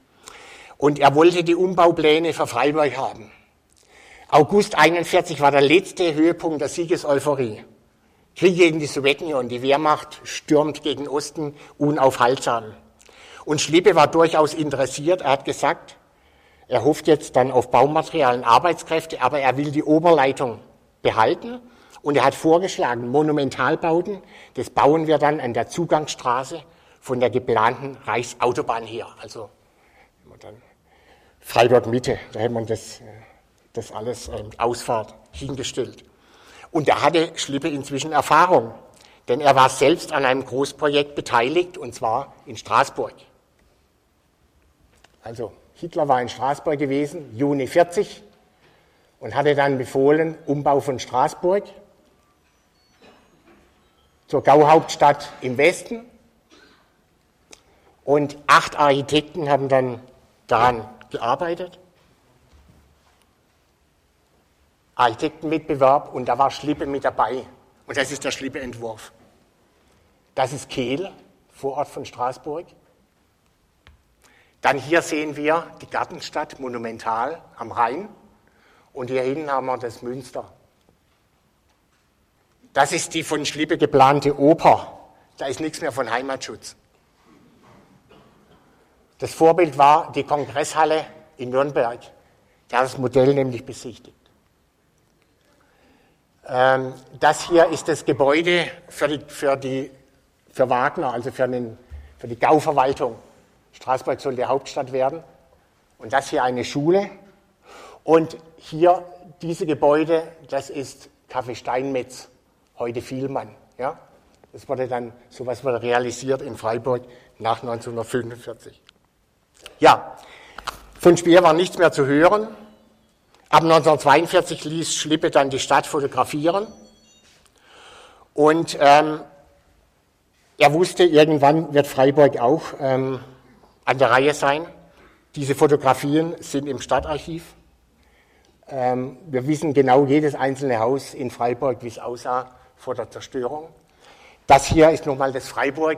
und er wollte die Umbaupläne für Freiburg haben. August 1941 war der letzte Höhepunkt der Siegeseuphorie. Krieg gegen die Sowjetunion, die Wehrmacht stürmt gegen Osten unaufhaltsam. Und Schlippe war durchaus interessiert. Er hat gesagt, er hofft jetzt dann auf Baumaterial und Arbeitskräfte, aber er will die Oberleitung behalten. Und er hat vorgeschlagen, Monumentalbauten, das bauen wir dann an der Zugangsstraße von der geplanten Reichsautobahn her. Also dann Freiburg Mitte, da hätte man das alles Ausfahrt hingestellt. Und da hatte Schlippe inzwischen Erfahrung, denn er war selbst an einem Großprojekt beteiligt, und zwar in Straßburg. Also Hitler war in Straßburg gewesen, Juni 40, und hatte dann befohlen, Umbau von Straßburg zur Gauhauptstadt im Westen. Und 8 Architekten haben dann daran gearbeitet. Architektenwettbewerb, und da war Schlippe mit dabei. Und das ist der Schlippe-Entwurf. Das ist Kehl, Vorort von Straßburg. Dann hier sehen wir die Gartenstadt, monumental am Rhein. Und hier hinten haben wir das Münster. Das ist die von Schlippe geplante Oper. Da ist nichts mehr von Heimatschutz. Das Vorbild war die Kongresshalle in Nürnberg. Der hat das Modell nämlich besichtigt. Das hier ist das Gebäude für Wagner, also für die Gauverwaltung. Straßburg soll die Hauptstadt werden. Und das hier eine Schule. Und hier diese Gebäude, das ist Café Steinmetz, heute Vielmann. Ja? Sowas wurde realisiert in Freiburg nach 1945. Ja, von Speer war nichts mehr zu hören. Ab 1942 ließ Schlippe dann die Stadt fotografieren. Und er wusste, irgendwann wird Freiburg auch an der Reihe sein. Diese Fotografien sind im Stadtarchiv. Wir wissen genau jedes einzelne Haus in Freiburg, wie es aussah vor der Zerstörung. Das hier ist nochmal das Freiburg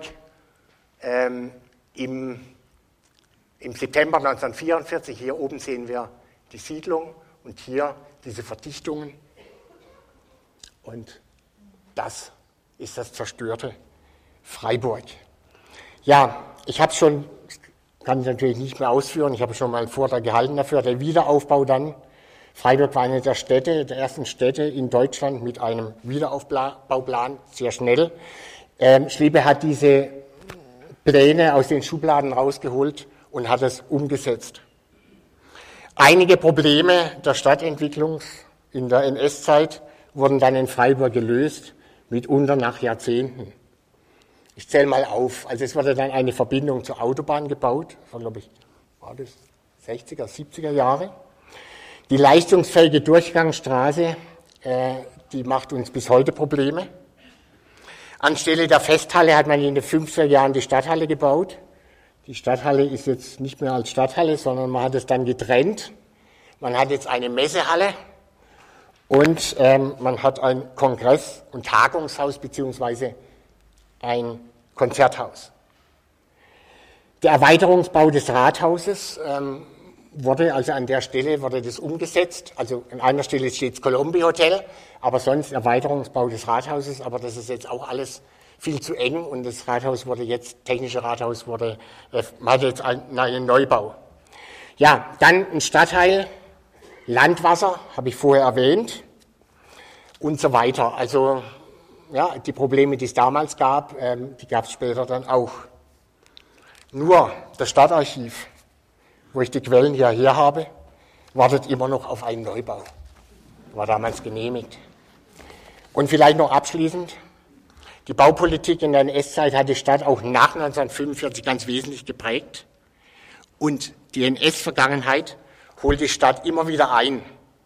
im September 1944. Hier oben sehen wir die Siedlung und hier diese Verdichtungen. Und das ist das zerstörte Freiburg. Ja, ich habe schon, kann ich natürlich nicht mehr ausführen, ich habe schon mal einen Vortrag gehalten dafür, der Wiederaufbau dann. Freiburg war eine der ersten Städte in Deutschland mit einem Wiederaufbauplan, sehr schnell. Schlippe hat diese Pläne aus den Schubladen rausgeholt und hat es umgesetzt. Einige Probleme der Stadtentwicklung in der NS-Zeit wurden dann in Freiburg gelöst, mitunter nach Jahrzehnten. Ich zähle mal auf. Also es wurde dann eine Verbindung zur Autobahn gebaut, war das 60er, 70er Jahre. Die leistungsfähige Durchgangsstraße, die macht uns bis heute Probleme. Anstelle der Festhalle hat man in den 50er Jahren die Stadthalle gebaut. Die Stadthalle ist jetzt nicht mehr als Stadthalle, sondern man hat es dann getrennt. Man hat jetzt eine Messehalle und man hat ein Kongress- und Tagungshaus beziehungsweise ein Konzerthaus. Der Erweiterungsbau des Rathauses wurde, also an der Stelle wurde das umgesetzt. Also an einer Stelle steht das Colombi Hotel, aber sonst Erweiterungsbau des Rathauses. Aber das ist jetzt auch alles viel zu eng und das Rathaus wurde jetzt, technische Rathaus wurde, hat jetzt einen Neubau. Ja, dann ein Stadtteil, Landwasser, habe ich vorher erwähnt, und so weiter. Also, ja, die Probleme, die es damals gab, die gab es später dann auch. Nur das Stadtarchiv, wo ich die Quellen hierher habe, wartet immer noch auf einen Neubau. War damals genehmigt. Und vielleicht noch abschließend, die Baupolitik in der NS-Zeit hat die Stadt auch nach 1945 ganz wesentlich geprägt. Und die NS-Vergangenheit holt die Stadt immer wieder ein.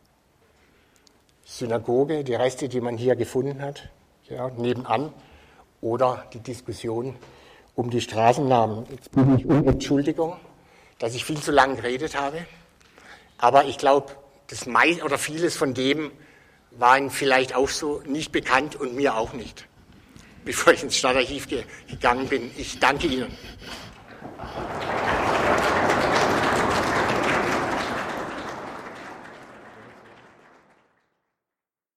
Synagoge, die Reste, die man hier gefunden hat, ja, nebenan, oder die Diskussion um die Straßennamen. Jetzt bitte ich um Entschuldigung, dass ich viel zu lange geredet habe, aber ich glaube, vieles von dem war Ihnen vielleicht auch so nicht bekannt und mir auch nicht, bevor ich ins Stadtarchiv gegangen bin. Ich danke Ihnen.